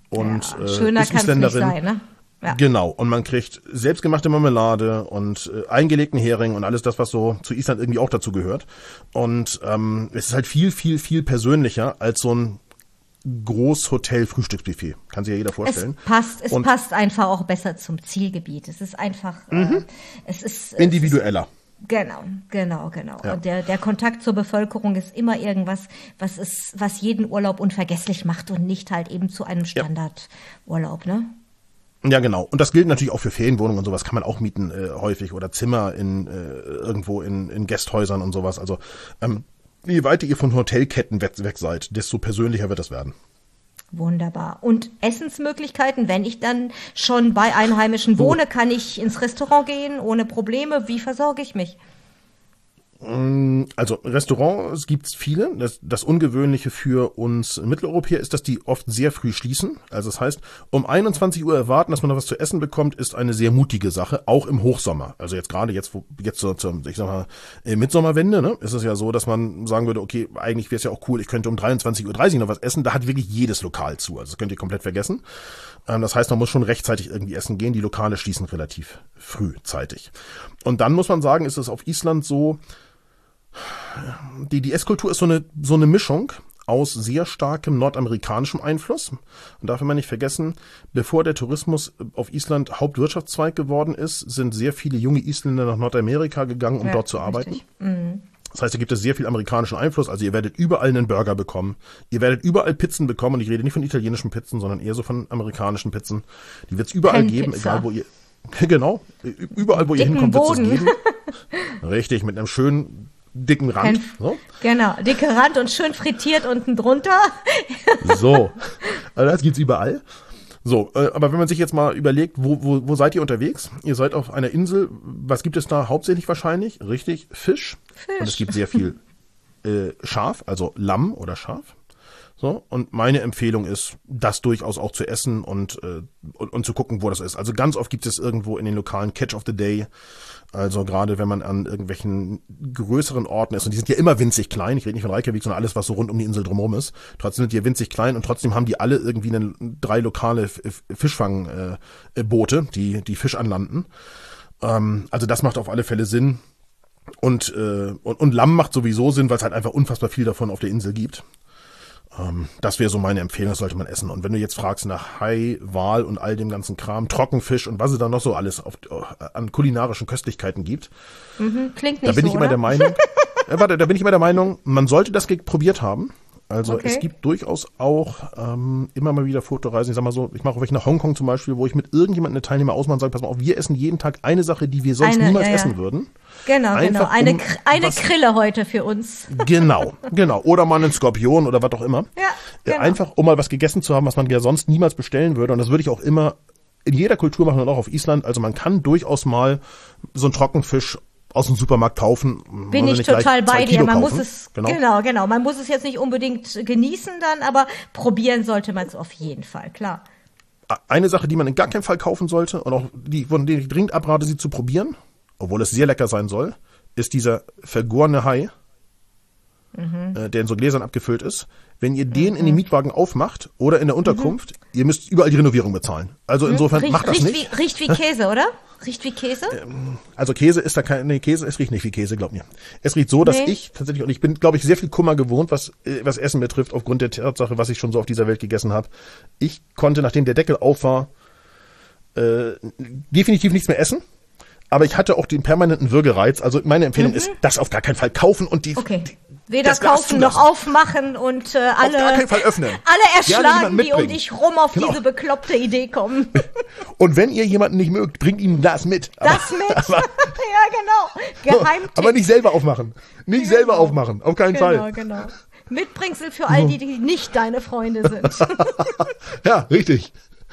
und ja, schöner äh, ist kann's Isländerin. Nicht sein, ne? Ja. Genau, und man kriegt selbstgemachte Marmelade und äh, eingelegten Hering und alles das, was so zu Island irgendwie auch dazu gehört. Und ähm, es ist halt viel, viel, viel persönlicher als so ein Großhotel-Frühstücksbuffet. Kann sich ja jeder vorstellen. Es passt, es und passt einfach auch besser zum Zielgebiet. Es ist einfach, mhm. äh, es ist individueller. Es ist, genau, genau, genau. Ja. Und der, der Kontakt zur Bevölkerung ist immer irgendwas, was es, was jeden Urlaub unvergesslich macht und nicht halt eben zu einem Standardurlaub, ne? Ja, genau. Und das gilt natürlich auch für Ferienwohnungen und sowas kann man auch mieten äh, häufig oder Zimmer in äh, irgendwo in, in Gästhäusern und sowas. Also ähm, je weiter ihr von Hotelketten weg, weg seid, desto persönlicher wird das werden. Wunderbar. Und Essensmöglichkeiten, wenn ich dann schon bei Einheimischen wohne, kann ich ins Restaurant gehen ohne Probleme. Wie versorge ich mich? Also Restaurants gibt's viele. Das, das Ungewöhnliche für uns Mitteleuropäer ist, dass die oft sehr früh schließen. Also das heißt, um einundzwanzig Uhr erwarten, dass man noch was zu essen bekommt, ist eine sehr mutige Sache, auch im Hochsommer. Also jetzt gerade jetzt, wo jetzt zur, zur ich sag mal, Mitsommerwende, ne, ist es ja so, dass man sagen würde, okay, eigentlich wäre es ja auch cool, ich könnte um dreiundzwanzig Uhr dreißig noch was essen. Da hat wirklich jedes Lokal zu. Also das könnt ihr komplett vergessen. Das heißt, man muss schon rechtzeitig irgendwie essen gehen. Die Lokale schließen relativ frühzeitig. Und dann muss man sagen, ist es auf Island so, Die, die Esskultur ist so eine, so eine Mischung aus sehr starkem nordamerikanischem Einfluss. Und darf man nicht vergessen, bevor der Tourismus auf Island Hauptwirtschaftszweig geworden ist, sind sehr viele junge Isländer nach Nordamerika gegangen, um ja, dort zu arbeiten. Mhm. Das heißt, da gibt es sehr viel amerikanischen Einfluss. Also ihr werdet überall einen Burger bekommen. Ihr werdet überall Pizzen bekommen. Und ich rede nicht von italienischen Pizzen, sondern eher so von amerikanischen Pizzen. Die wird es überall Pen geben, Pizza. Egal wo ihr... Genau, überall wo ihr hinkommt, wird es geben. Richtig, mit einem schönen... dicken Rand. So. Genau, dicke Rand und schön frittiert unten drunter. So, also das gibt's überall. So, äh, aber wenn man sich jetzt mal überlegt, wo, wo, wo seid ihr unterwegs? Ihr seid auf einer Insel. Was gibt es da hauptsächlich wahrscheinlich? Richtig, Fisch. Fisch. Und es gibt sehr viel äh, Schaf, also Lamm oder Schaf. So, und meine Empfehlung ist, das durchaus auch zu essen und, äh, und, und zu gucken, wo das ist. Also ganz oft gibt es irgendwo in den lokalen Catch of the Day. Also gerade wenn man an irgendwelchen größeren Orten ist, und die sind ja immer winzig klein, ich rede nicht von Reykjavik, sondern alles, was so rund um die Insel drumherum ist, trotzdem sind die ja winzig klein und trotzdem haben die alle irgendwie eine, drei lokale Fischfangboote, die, die Fisch anlanden. Ähm, also das macht auf alle Fälle Sinn. Und, äh, und, und Lamm macht sowieso Sinn, weil es halt einfach unfassbar viel davon auf der Insel gibt. Ähm, das wäre so meine Empfehlung, das sollte man essen. Und wenn du jetzt fragst nach Hai, Wal und all dem ganzen Kram, Trockenfisch und was es da noch so alles auf, an kulinarischen Köstlichkeiten gibt, mhm, klingt nicht da bin so, ich immer oder? der Meinung, äh, warte, da bin ich immer der Meinung, man sollte das probiert haben. Also okay. Es gibt durchaus auch ähm, immer mal wieder Fotoreisen. Ich sag mal so, ich mache auch welche nach Hongkong zum Beispiel, wo ich mit irgendjemandem eine Teilnehmer ausmache und sage, pass mal auf, wir essen jeden Tag eine Sache, die wir sonst eine, niemals ja, ja. essen würden. Genau, Einfach genau. Eine, um eine was, Krille heute für uns. Genau, genau. Oder mal einen Skorpion oder was auch immer. Ja, genau. Einfach, um mal was gegessen zu haben, was man ja sonst niemals bestellen würde. Und das würde ich auch immer in jeder Kultur machen und auch auf Island. Also man kann durchaus mal so einen Trockenfisch aus dem Supermarkt kaufen. Bin ich total bei dir. Man kaufen. muss es, genau. genau, genau. Man muss es jetzt nicht unbedingt genießen dann, aber probieren sollte man es auf jeden Fall, klar. Eine Sache, die man in gar keinen Fall kaufen sollte und auch die, von denen ich dringend abrate, sie zu probieren, obwohl es sehr lecker sein soll, ist dieser vergorene Hai, mhm. äh, der in so Gläsern abgefüllt ist. Wenn ihr den mhm. in den Mietwagen aufmacht oder in der Unterkunft, mhm. ihr müsst überall die Renovierung bezahlen. Also insofern riecht, macht das riecht nicht. Wie, riecht wie Käse, oder? Riecht wie Käse? Also Käse ist da kein, nee, Käse, es riecht nicht wie Käse, glaub mir. Es riecht so, dass nee. ich tatsächlich, und ich bin, glaube ich, sehr viel Kummer gewohnt, was, was Essen betrifft, aufgrund der Tatsache, was ich schon so auf dieser Welt gegessen habe. Ich konnte, nachdem der Deckel auf war, äh, definitiv nichts mehr essen. Aber ich hatte auch den permanenten Würgereiz. Also meine Empfehlung mhm. ist, das auf gar keinen Fall kaufen und die, okay. die weder kaufen noch aufmachen und äh, alle, auf gar keinen Fall öffnen. alle erschlagen, die um dich rum auf genau. diese bekloppte Idee kommen. Und wenn ihr jemanden nicht mögt, bringt ihm das mit. Aber, das mit? Aber, ja, genau. Geheimtipp. Aber nicht selber aufmachen. Nicht genau. selber aufmachen. Auf keinen genau, Fall. Genau, genau. Mitbringsel für all die, die nicht deine Freunde sind. Ja, richtig.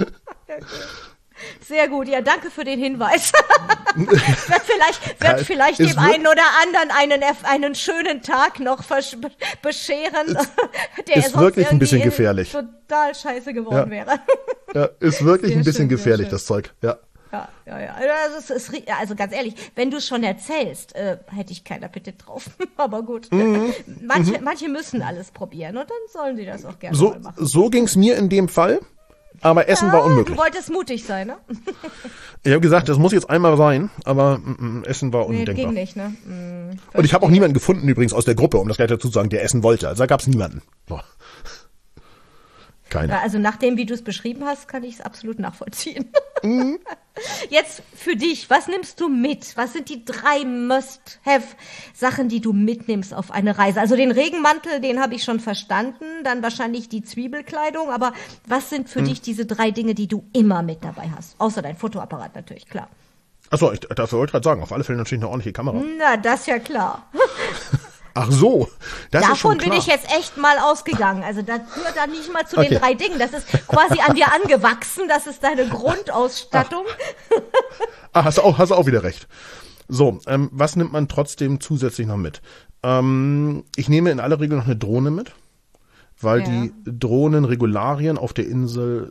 Sehr gut, ja, danke für den Hinweis. wird vielleicht, wird ja, vielleicht dem einen oder anderen einen, einen schönen Tag noch bescheren, der ist wirklich ein bisschen gefährlich. Total scheiße geworden ja. wäre. Ja, ist wirklich sehr ein bisschen schön, gefährlich, das Zeug, ja. Ja, ja, ja. Also, es ist, also ganz ehrlich, wenn du schon erzählst, äh, hätte ich keinen Appetit drauf. Aber gut. Mhm. Manche, mhm. manche müssen alles probieren und dann sollen sie das auch gerne so, mal machen. So ging's mir in dem Fall. aber Essen ja, war unmöglich. Du wolltest mutig sein, ne? Ich habe gesagt, das muss jetzt einmal sein, aber mm, mm, Essen war undenkbar. Nee, ging nicht, ne? Mm, und ich habe auch niemanden gefunden übrigens aus der Gruppe, um das gleich dazu zu sagen, der essen wollte. Also da gab es niemanden. So. Keine. Ja, also nach dem, wie du es beschrieben hast, kann ich es absolut nachvollziehen. Mhm. Jetzt für dich, was nimmst du mit? Was sind die drei Must-Have-Sachen, die du mitnimmst auf eine Reise? Also den Regenmantel, den habe ich schon verstanden, dann wahrscheinlich die Zwiebelkleidung, aber was sind für mhm. dich diese drei Dinge, die du immer mit dabei hast? Außer dein Fotoapparat natürlich, klar. Achso, ich dafür wollte ich gerade sagen, auf alle Fälle natürlich eine ordentliche Kamera. Na, das ist ja klar. Ach so, das Davon ist schon klar. bin ich jetzt echt mal ausgegangen. Also das gehört dann nicht mal zu okay. den drei Dingen. Das ist quasi an dir angewachsen. Das ist deine Grundausstattung. Ach, ah, hast du auch, hast du auch wieder recht. So, ähm, was nimmt man trotzdem zusätzlich noch mit? Ähm, ich nehme in aller Regel noch eine Drohne mit, weil ja. die Drohnenregularien auf der Insel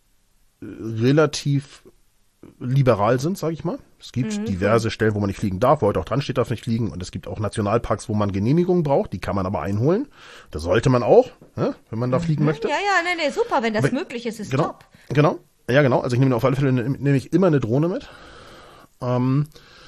relativ liberal sind, sage ich mal. Es gibt mhm. diverse Stellen, wo man nicht fliegen darf, wo heute auch dran steht, darf nicht fliegen. Und es gibt auch Nationalparks, wo man Genehmigungen braucht. Die kann man aber einholen. Das sollte man auch, ne, wenn man da mhm. fliegen möchte. Ja, ja, nee, nee, super. Wenn das aber, möglich ist, ist genau, top. Genau, ja, genau. Also ich nehme auf alle Fälle nehme ich immer eine Drohne mit. Ähm,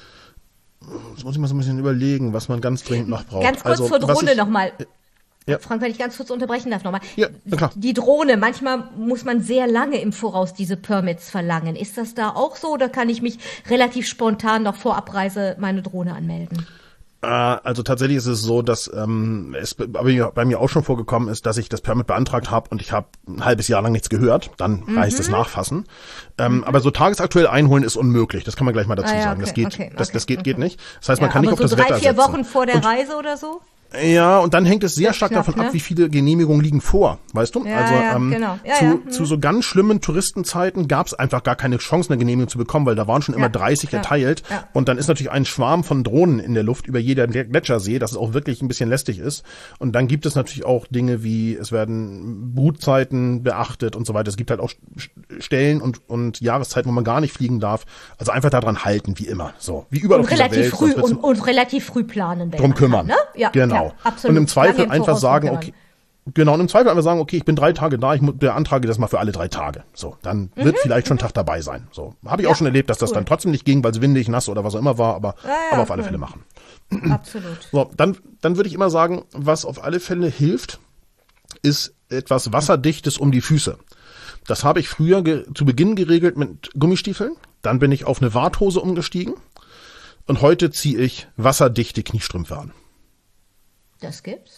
jetzt muss ich mal so ein bisschen überlegen, was man ganz dringend noch braucht. Ganz kurz also, zur Drohne nochmal. Ja. Frank, wenn ich ganz kurz unterbrechen darf nochmal. Ja, klar. Die Drohne, manchmal muss man sehr lange im Voraus diese Permits verlangen. Ist das da auch so oder kann ich mich relativ spontan noch vor Abreise meine Drohne anmelden? Äh, also tatsächlich ist es so, dass ähm, es bei, bei mir auch schon vorgekommen ist, dass ich das Permit beantragt habe und ich habe ein halbes Jahr lang nichts gehört. Dann mhm. heißt es nachfassen. Ähm, mhm. Aber so tagesaktuell einholen ist unmöglich. Das kann man gleich mal dazu ah, ja, sagen. Okay, das geht, okay, das, das geht, okay. geht nicht. Das heißt, man ja, kann nicht auf so das drei, Wetter vier setzen. Wochen vor der und, Reise oder so? Ja, und dann hängt es sehr stark knapp, davon ne? ab, wie viele Genehmigungen liegen vor, weißt du? Ja, also ja, ähm, genau. ja, zu, ja. zu so ganz schlimmen Touristenzeiten gab es einfach gar keine Chance, eine Genehmigung zu bekommen, weil da waren schon immer ja, dreißig ja, erteilt. Ja. Und dann ist natürlich ein Schwarm von Drohnen in der Luft über jeder Gletschersee, dass es auch wirklich ein bisschen lästig ist. Und dann gibt es natürlich auch Dinge wie, es werden Brutzeiten beachtet und so weiter. Es gibt halt auch Stellen und, und Jahreszeiten, wo man gar nicht fliegen darf. Also einfach daran halten, wie immer. So, wie überall und auf dieser relativ Welt. Früh, und, und relativ früh planen. Drum kümmern. Kann, ne? Ja, genau. Ja, absolut. Und im Zweifel einfach sagen, okay, genau, und im Zweifel einfach sagen, okay, ich bin drei Tage da, ich beantrage das mal für alle drei Tage. So, dann mhm. wird vielleicht schon ein Tag dabei sein. So, habe ich ja, auch schon erlebt, dass das cool. dann trotzdem nicht ging, weil es windig, nass oder was auch immer war, aber, ja, ja, aber auf alle cool. Fälle machen. Absolut. So, dann, dann würde ich immer sagen, was auf alle Fälle hilft, ist etwas Wasserdichtes um die Füße. Das habe ich früher ge- zu Beginn geregelt mit Gummistiefeln. Dann bin ich auf eine Warthose umgestiegen. Und heute ziehe ich wasserdichte Kniestrümpfe an. Das gibt's?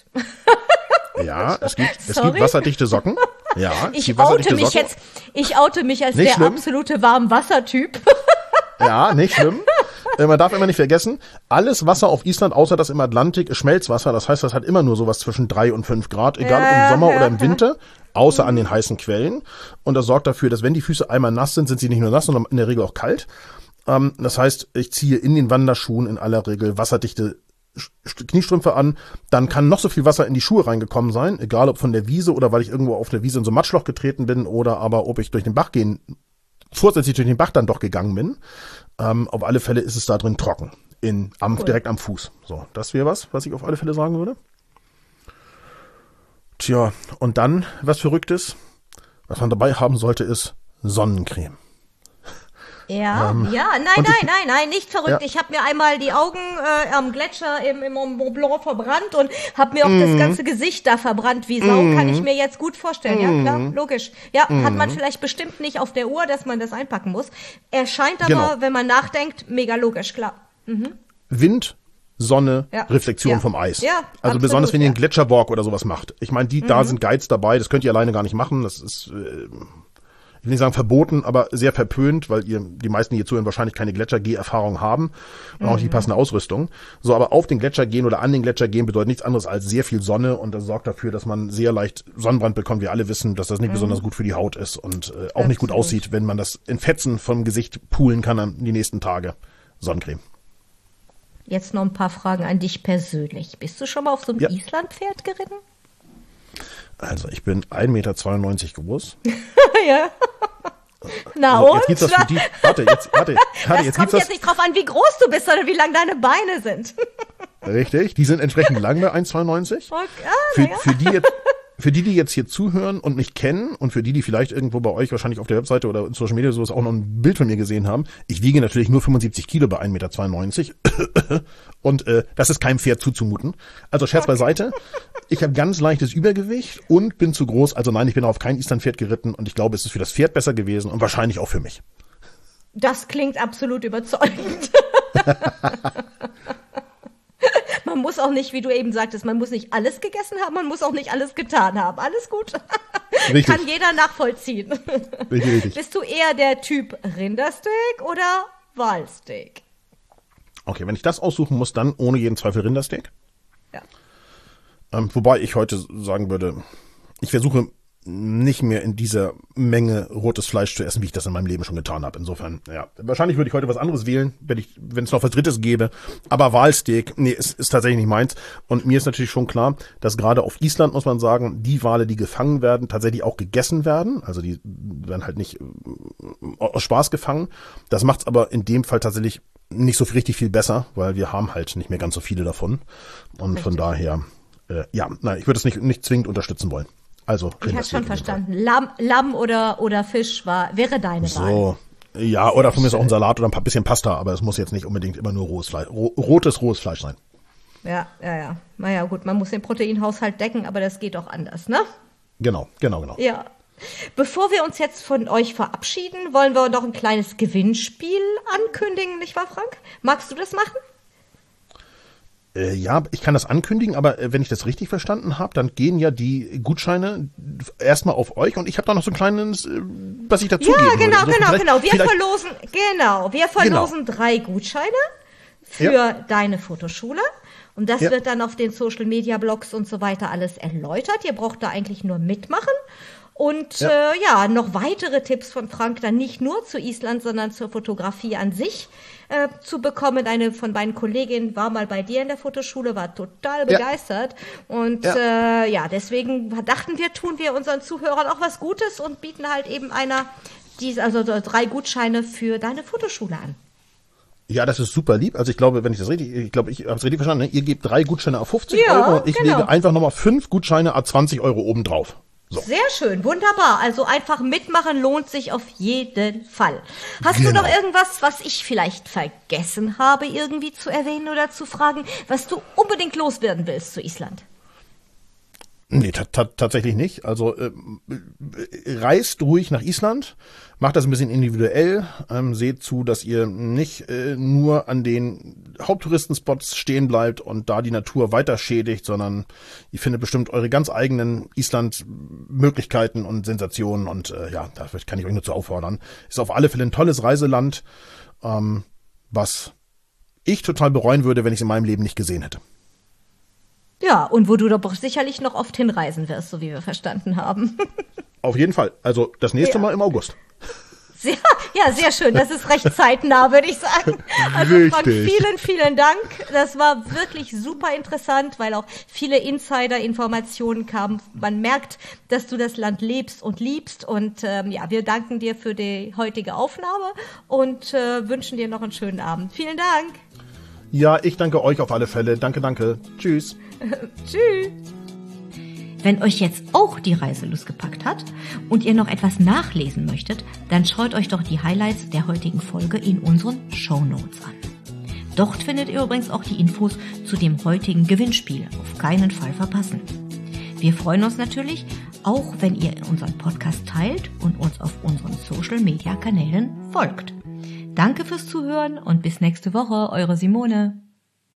Ja, es gibt, es gibt wasserdichte Socken. Ja, ich oute mich Socken. jetzt, ich oute mich als nicht der schlimm. absolute Warmwassertyp. Ja, nicht schlimm. Man darf immer nicht vergessen, alles Wasser auf Island, außer das im Atlantik, ist Schmelzwasser. Das heißt, das hat immer nur sowas zwischen drei und fünf Grad, egal ob im Sommer ja, oder im Winter, außer an den heißen Quellen. Und das sorgt dafür, dass wenn die Füße einmal nass sind, sind sie nicht nur nass, sondern in der Regel auch kalt. Das heißt, ich ziehe in den Wanderschuhen in aller Regel wasserdichte Kniestrümpfe an, dann kann noch so viel Wasser in die Schuhe reingekommen sein, egal ob von der Wiese oder weil ich irgendwo auf der Wiese in so ein Matschloch getreten bin oder aber ob ich durch den Bach gehen, vorsätzlich durch den Bach dann doch gegangen bin. Ähm, auf alle Fälle ist es da drin trocken, in, am, cool. direkt am Fuß. So, das wäre was, was ich auf alle Fälle sagen würde. Tja, und dann, was Verrücktes, was man dabei haben sollte, ist Sonnencreme. Ja, ähm, ja, nein, nein, ich, nein, nein, nicht verrückt. Ja. Ich habe mir einmal die Augen äh, am Gletscher im, im Mont Blanc verbrannt und habe mir auch mm. das ganze Gesicht da verbrannt wie Sau. Mm. Kann ich mir jetzt gut vorstellen. Mm. Ja, klar, logisch. Ja, mm. hat man vielleicht bestimmt nicht auf der Uhr, dass man das einpacken muss. Erscheint aber, genau. wenn man nachdenkt, mega logisch, klar. Mhm. Wind, Sonne, ja. Reflexion ja. vom Eis. Ja, also absolut, besonders, wenn ihr ja. einen Gletscherwalk oder sowas macht. Ich meine, die, mhm. da sind Guides dabei, das könnt ihr alleine gar nicht machen. Das ist... Äh, ich will nicht sagen verboten, aber sehr verpönt, weil ihr, die meisten hier zuhören, wahrscheinlich keine Gletscher-Geh-Erfahrung haben und mhm. auch die passende Ausrüstung. So, aber auf den Gletscher gehen oder an den Gletscher gehen bedeutet nichts anderes als sehr viel Sonne und das sorgt dafür, dass man sehr leicht Sonnenbrand bekommt. Wir alle wissen, dass das nicht mhm. besonders gut für die Haut ist und äh, auch Absolut. nicht gut aussieht, wenn man das in Fetzen vom Gesicht poolen kann an die nächsten Tage. Sonnencreme. Jetzt noch ein paar Fragen an dich persönlich. Bist du schon mal auf so einem ja. Islandpferd geritten? Also ich bin ein Meter zweiundneunzig groß. Ja. Na also, und? Jetzt gibt's das für die, warte, jetzt, warte, warte, das jetzt kommt gibt's jetzt das, nicht drauf an, wie groß du bist, sondern wie lang deine Beine sind. Richtig, die sind entsprechend lang bei eins Komma zweiundneunzig. Okay, ah, für, ja. für die jetzt, für die, die jetzt hier zuhören und mich kennen und für die, die vielleicht irgendwo bei euch wahrscheinlich auf der Webseite oder in Social Media sowas auch noch ein Bild von mir gesehen haben, ich wiege natürlich nur fünfundsiebzig Kilo bei ein Meter zweiundneunzig und äh, das ist keinem Pferd zuzumuten. Also Scherz okay. beiseite, ich habe ganz leichtes Übergewicht und bin zu groß, also nein, ich bin auf kein Islandpferd geritten und ich glaube, es ist für das Pferd besser gewesen und wahrscheinlich auch für mich. Das klingt absolut überzeugend. Man muss auch nicht, wie du eben sagtest, man muss nicht alles gegessen haben, man muss auch nicht alles getan haben. Alles gut. Richtig. Kann jeder nachvollziehen. Richtig, richtig. Bist du eher der Typ Rindersteak oder Walsteak? Okay, wenn ich das aussuchen muss, dann ohne jeden Zweifel Rindersteak. Ja. Ähm, wobei ich heute sagen würde, ich versuche nicht mehr in dieser Menge rotes Fleisch zu essen, wie ich das in meinem Leben schon getan habe. Insofern, ja, wahrscheinlich würde ich heute was anderes wählen, wenn ich, wenn es noch was Drittes gäbe. Aber Walsteak, nee, ist, ist tatsächlich nicht meins. Und mir ist natürlich schon klar, dass gerade auf Island, muss man sagen, die Wale, die gefangen werden, tatsächlich auch gegessen werden. Also die werden halt nicht aus Spaß gefangen. Das macht's aber in dem Fall tatsächlich nicht so richtig viel besser, weil wir haben halt nicht mehr ganz so viele davon. Und richtig. Von daher, äh, ja, nein, ich würde es nicht, nicht zwingend unterstützen wollen. Also, ich habe schon verstanden. Lamm, Lamm oder, oder Fisch war, wäre deine Wahl. So, ja, oder von mir ist auch ein Salat oder ein bisschen Pasta, aber es muss jetzt nicht unbedingt immer nur rohes Fleisch, rotes, rohes Fleisch sein. Ja, ja, ja. Naja, gut, man muss den Proteinhaushalt decken, aber das geht auch anders, ne? Genau, genau, genau. Ja. Bevor wir uns jetzt von euch verabschieden, wollen wir noch ein kleines Gewinnspiel ankündigen, nicht wahr, Frank? Magst du das machen? Ja, ich kann das ankündigen, aber wenn ich das richtig verstanden habe, dann gehen ja die Gutscheine erstmal auf euch und ich habe da noch so ein kleines, was ich dazu Ja, geben genau, würde. genau, genau. Wir verlosen, genau, wir verlosen genau. drei Gutscheine für ja. deine Fotoschule. Und das ja. wird dann auf den Social Media Blogs und so weiter alles erläutert. Ihr braucht da eigentlich nur mitmachen. Und ja. Äh, ja, noch weitere Tipps von Frank, dann nicht nur zu Island, sondern zur Fotografie an sich äh, zu bekommen. Eine von meinen Kolleginnen war mal bei dir in der Fotoschule, war total begeistert. Ja. Und ja. Äh, ja, deswegen dachten wir, tun wir unseren Zuhörern auch was Gutes und bieten halt eben einer, diese, also drei Gutscheine für deine Fotoschule an. Ja, das ist super lieb. Also ich glaube, wenn ich das richtig, ich glaube, ich habe es richtig verstanden, ne? Ihr gebt drei Gutscheine auf fünfzig ja, Euro und ich genau. lege einfach nochmal fünf Gutscheine à zwanzig Euro obendrauf. So. Sehr schön, wunderbar. Also einfach mitmachen lohnt sich auf jeden Fall. Hast genau. du noch irgendwas, was ich vielleicht vergessen habe, irgendwie zu erwähnen oder zu fragen, was du unbedingt loswerden willst zu Island? Nee, tatsächlich nicht. Also äh, reist ruhig nach Island, macht das ein bisschen individuell, ähm, seht zu, dass ihr nicht äh, nur an den Haupttouristenspots stehen bleibt und da die Natur weiter schädigt, sondern ihr findet bestimmt eure ganz eigenen Island-Möglichkeiten und Sensationen und äh, ja, da kann ich euch nur zu auffordern. Ist auf alle Fälle ein tolles Reiseland, ähm, was ich total bereuen würde, wenn ich es in meinem Leben nicht gesehen hätte. Ja, und wo du doch sicherlich noch oft hinreisen wirst, so wie wir verstanden haben. Auf jeden Fall. Also das nächste ja. Mal im August. Sehr, ja, sehr schön. Das ist recht zeitnah, würde ich sagen. Also Richtig. Frank, vielen, vielen Dank. Das war wirklich super interessant, weil auch viele Insider-Informationen kamen. Man merkt, dass du das Land lebst und liebst. Und ähm, ja, wir danken dir für die heutige Aufnahme und äh, wünschen dir noch einen schönen Abend. Vielen Dank. Ja, ich danke euch auf alle Fälle. Danke, danke. Tschüss. Tschüss. Wenn euch jetzt auch die Reiselust gepackt hat und ihr noch etwas nachlesen möchtet, dann schaut euch doch die Highlights der heutigen Folge in unseren Shownotes an. Dort findet ihr übrigens auch die Infos zu dem heutigen Gewinnspiel. Auf keinen Fall verpassen. Wir freuen uns natürlich, auch wenn ihr unseren Podcast teilt und uns auf unseren Social-Media-Kanälen folgt. Danke fürs Zuhören und bis nächste Woche, eure Simone.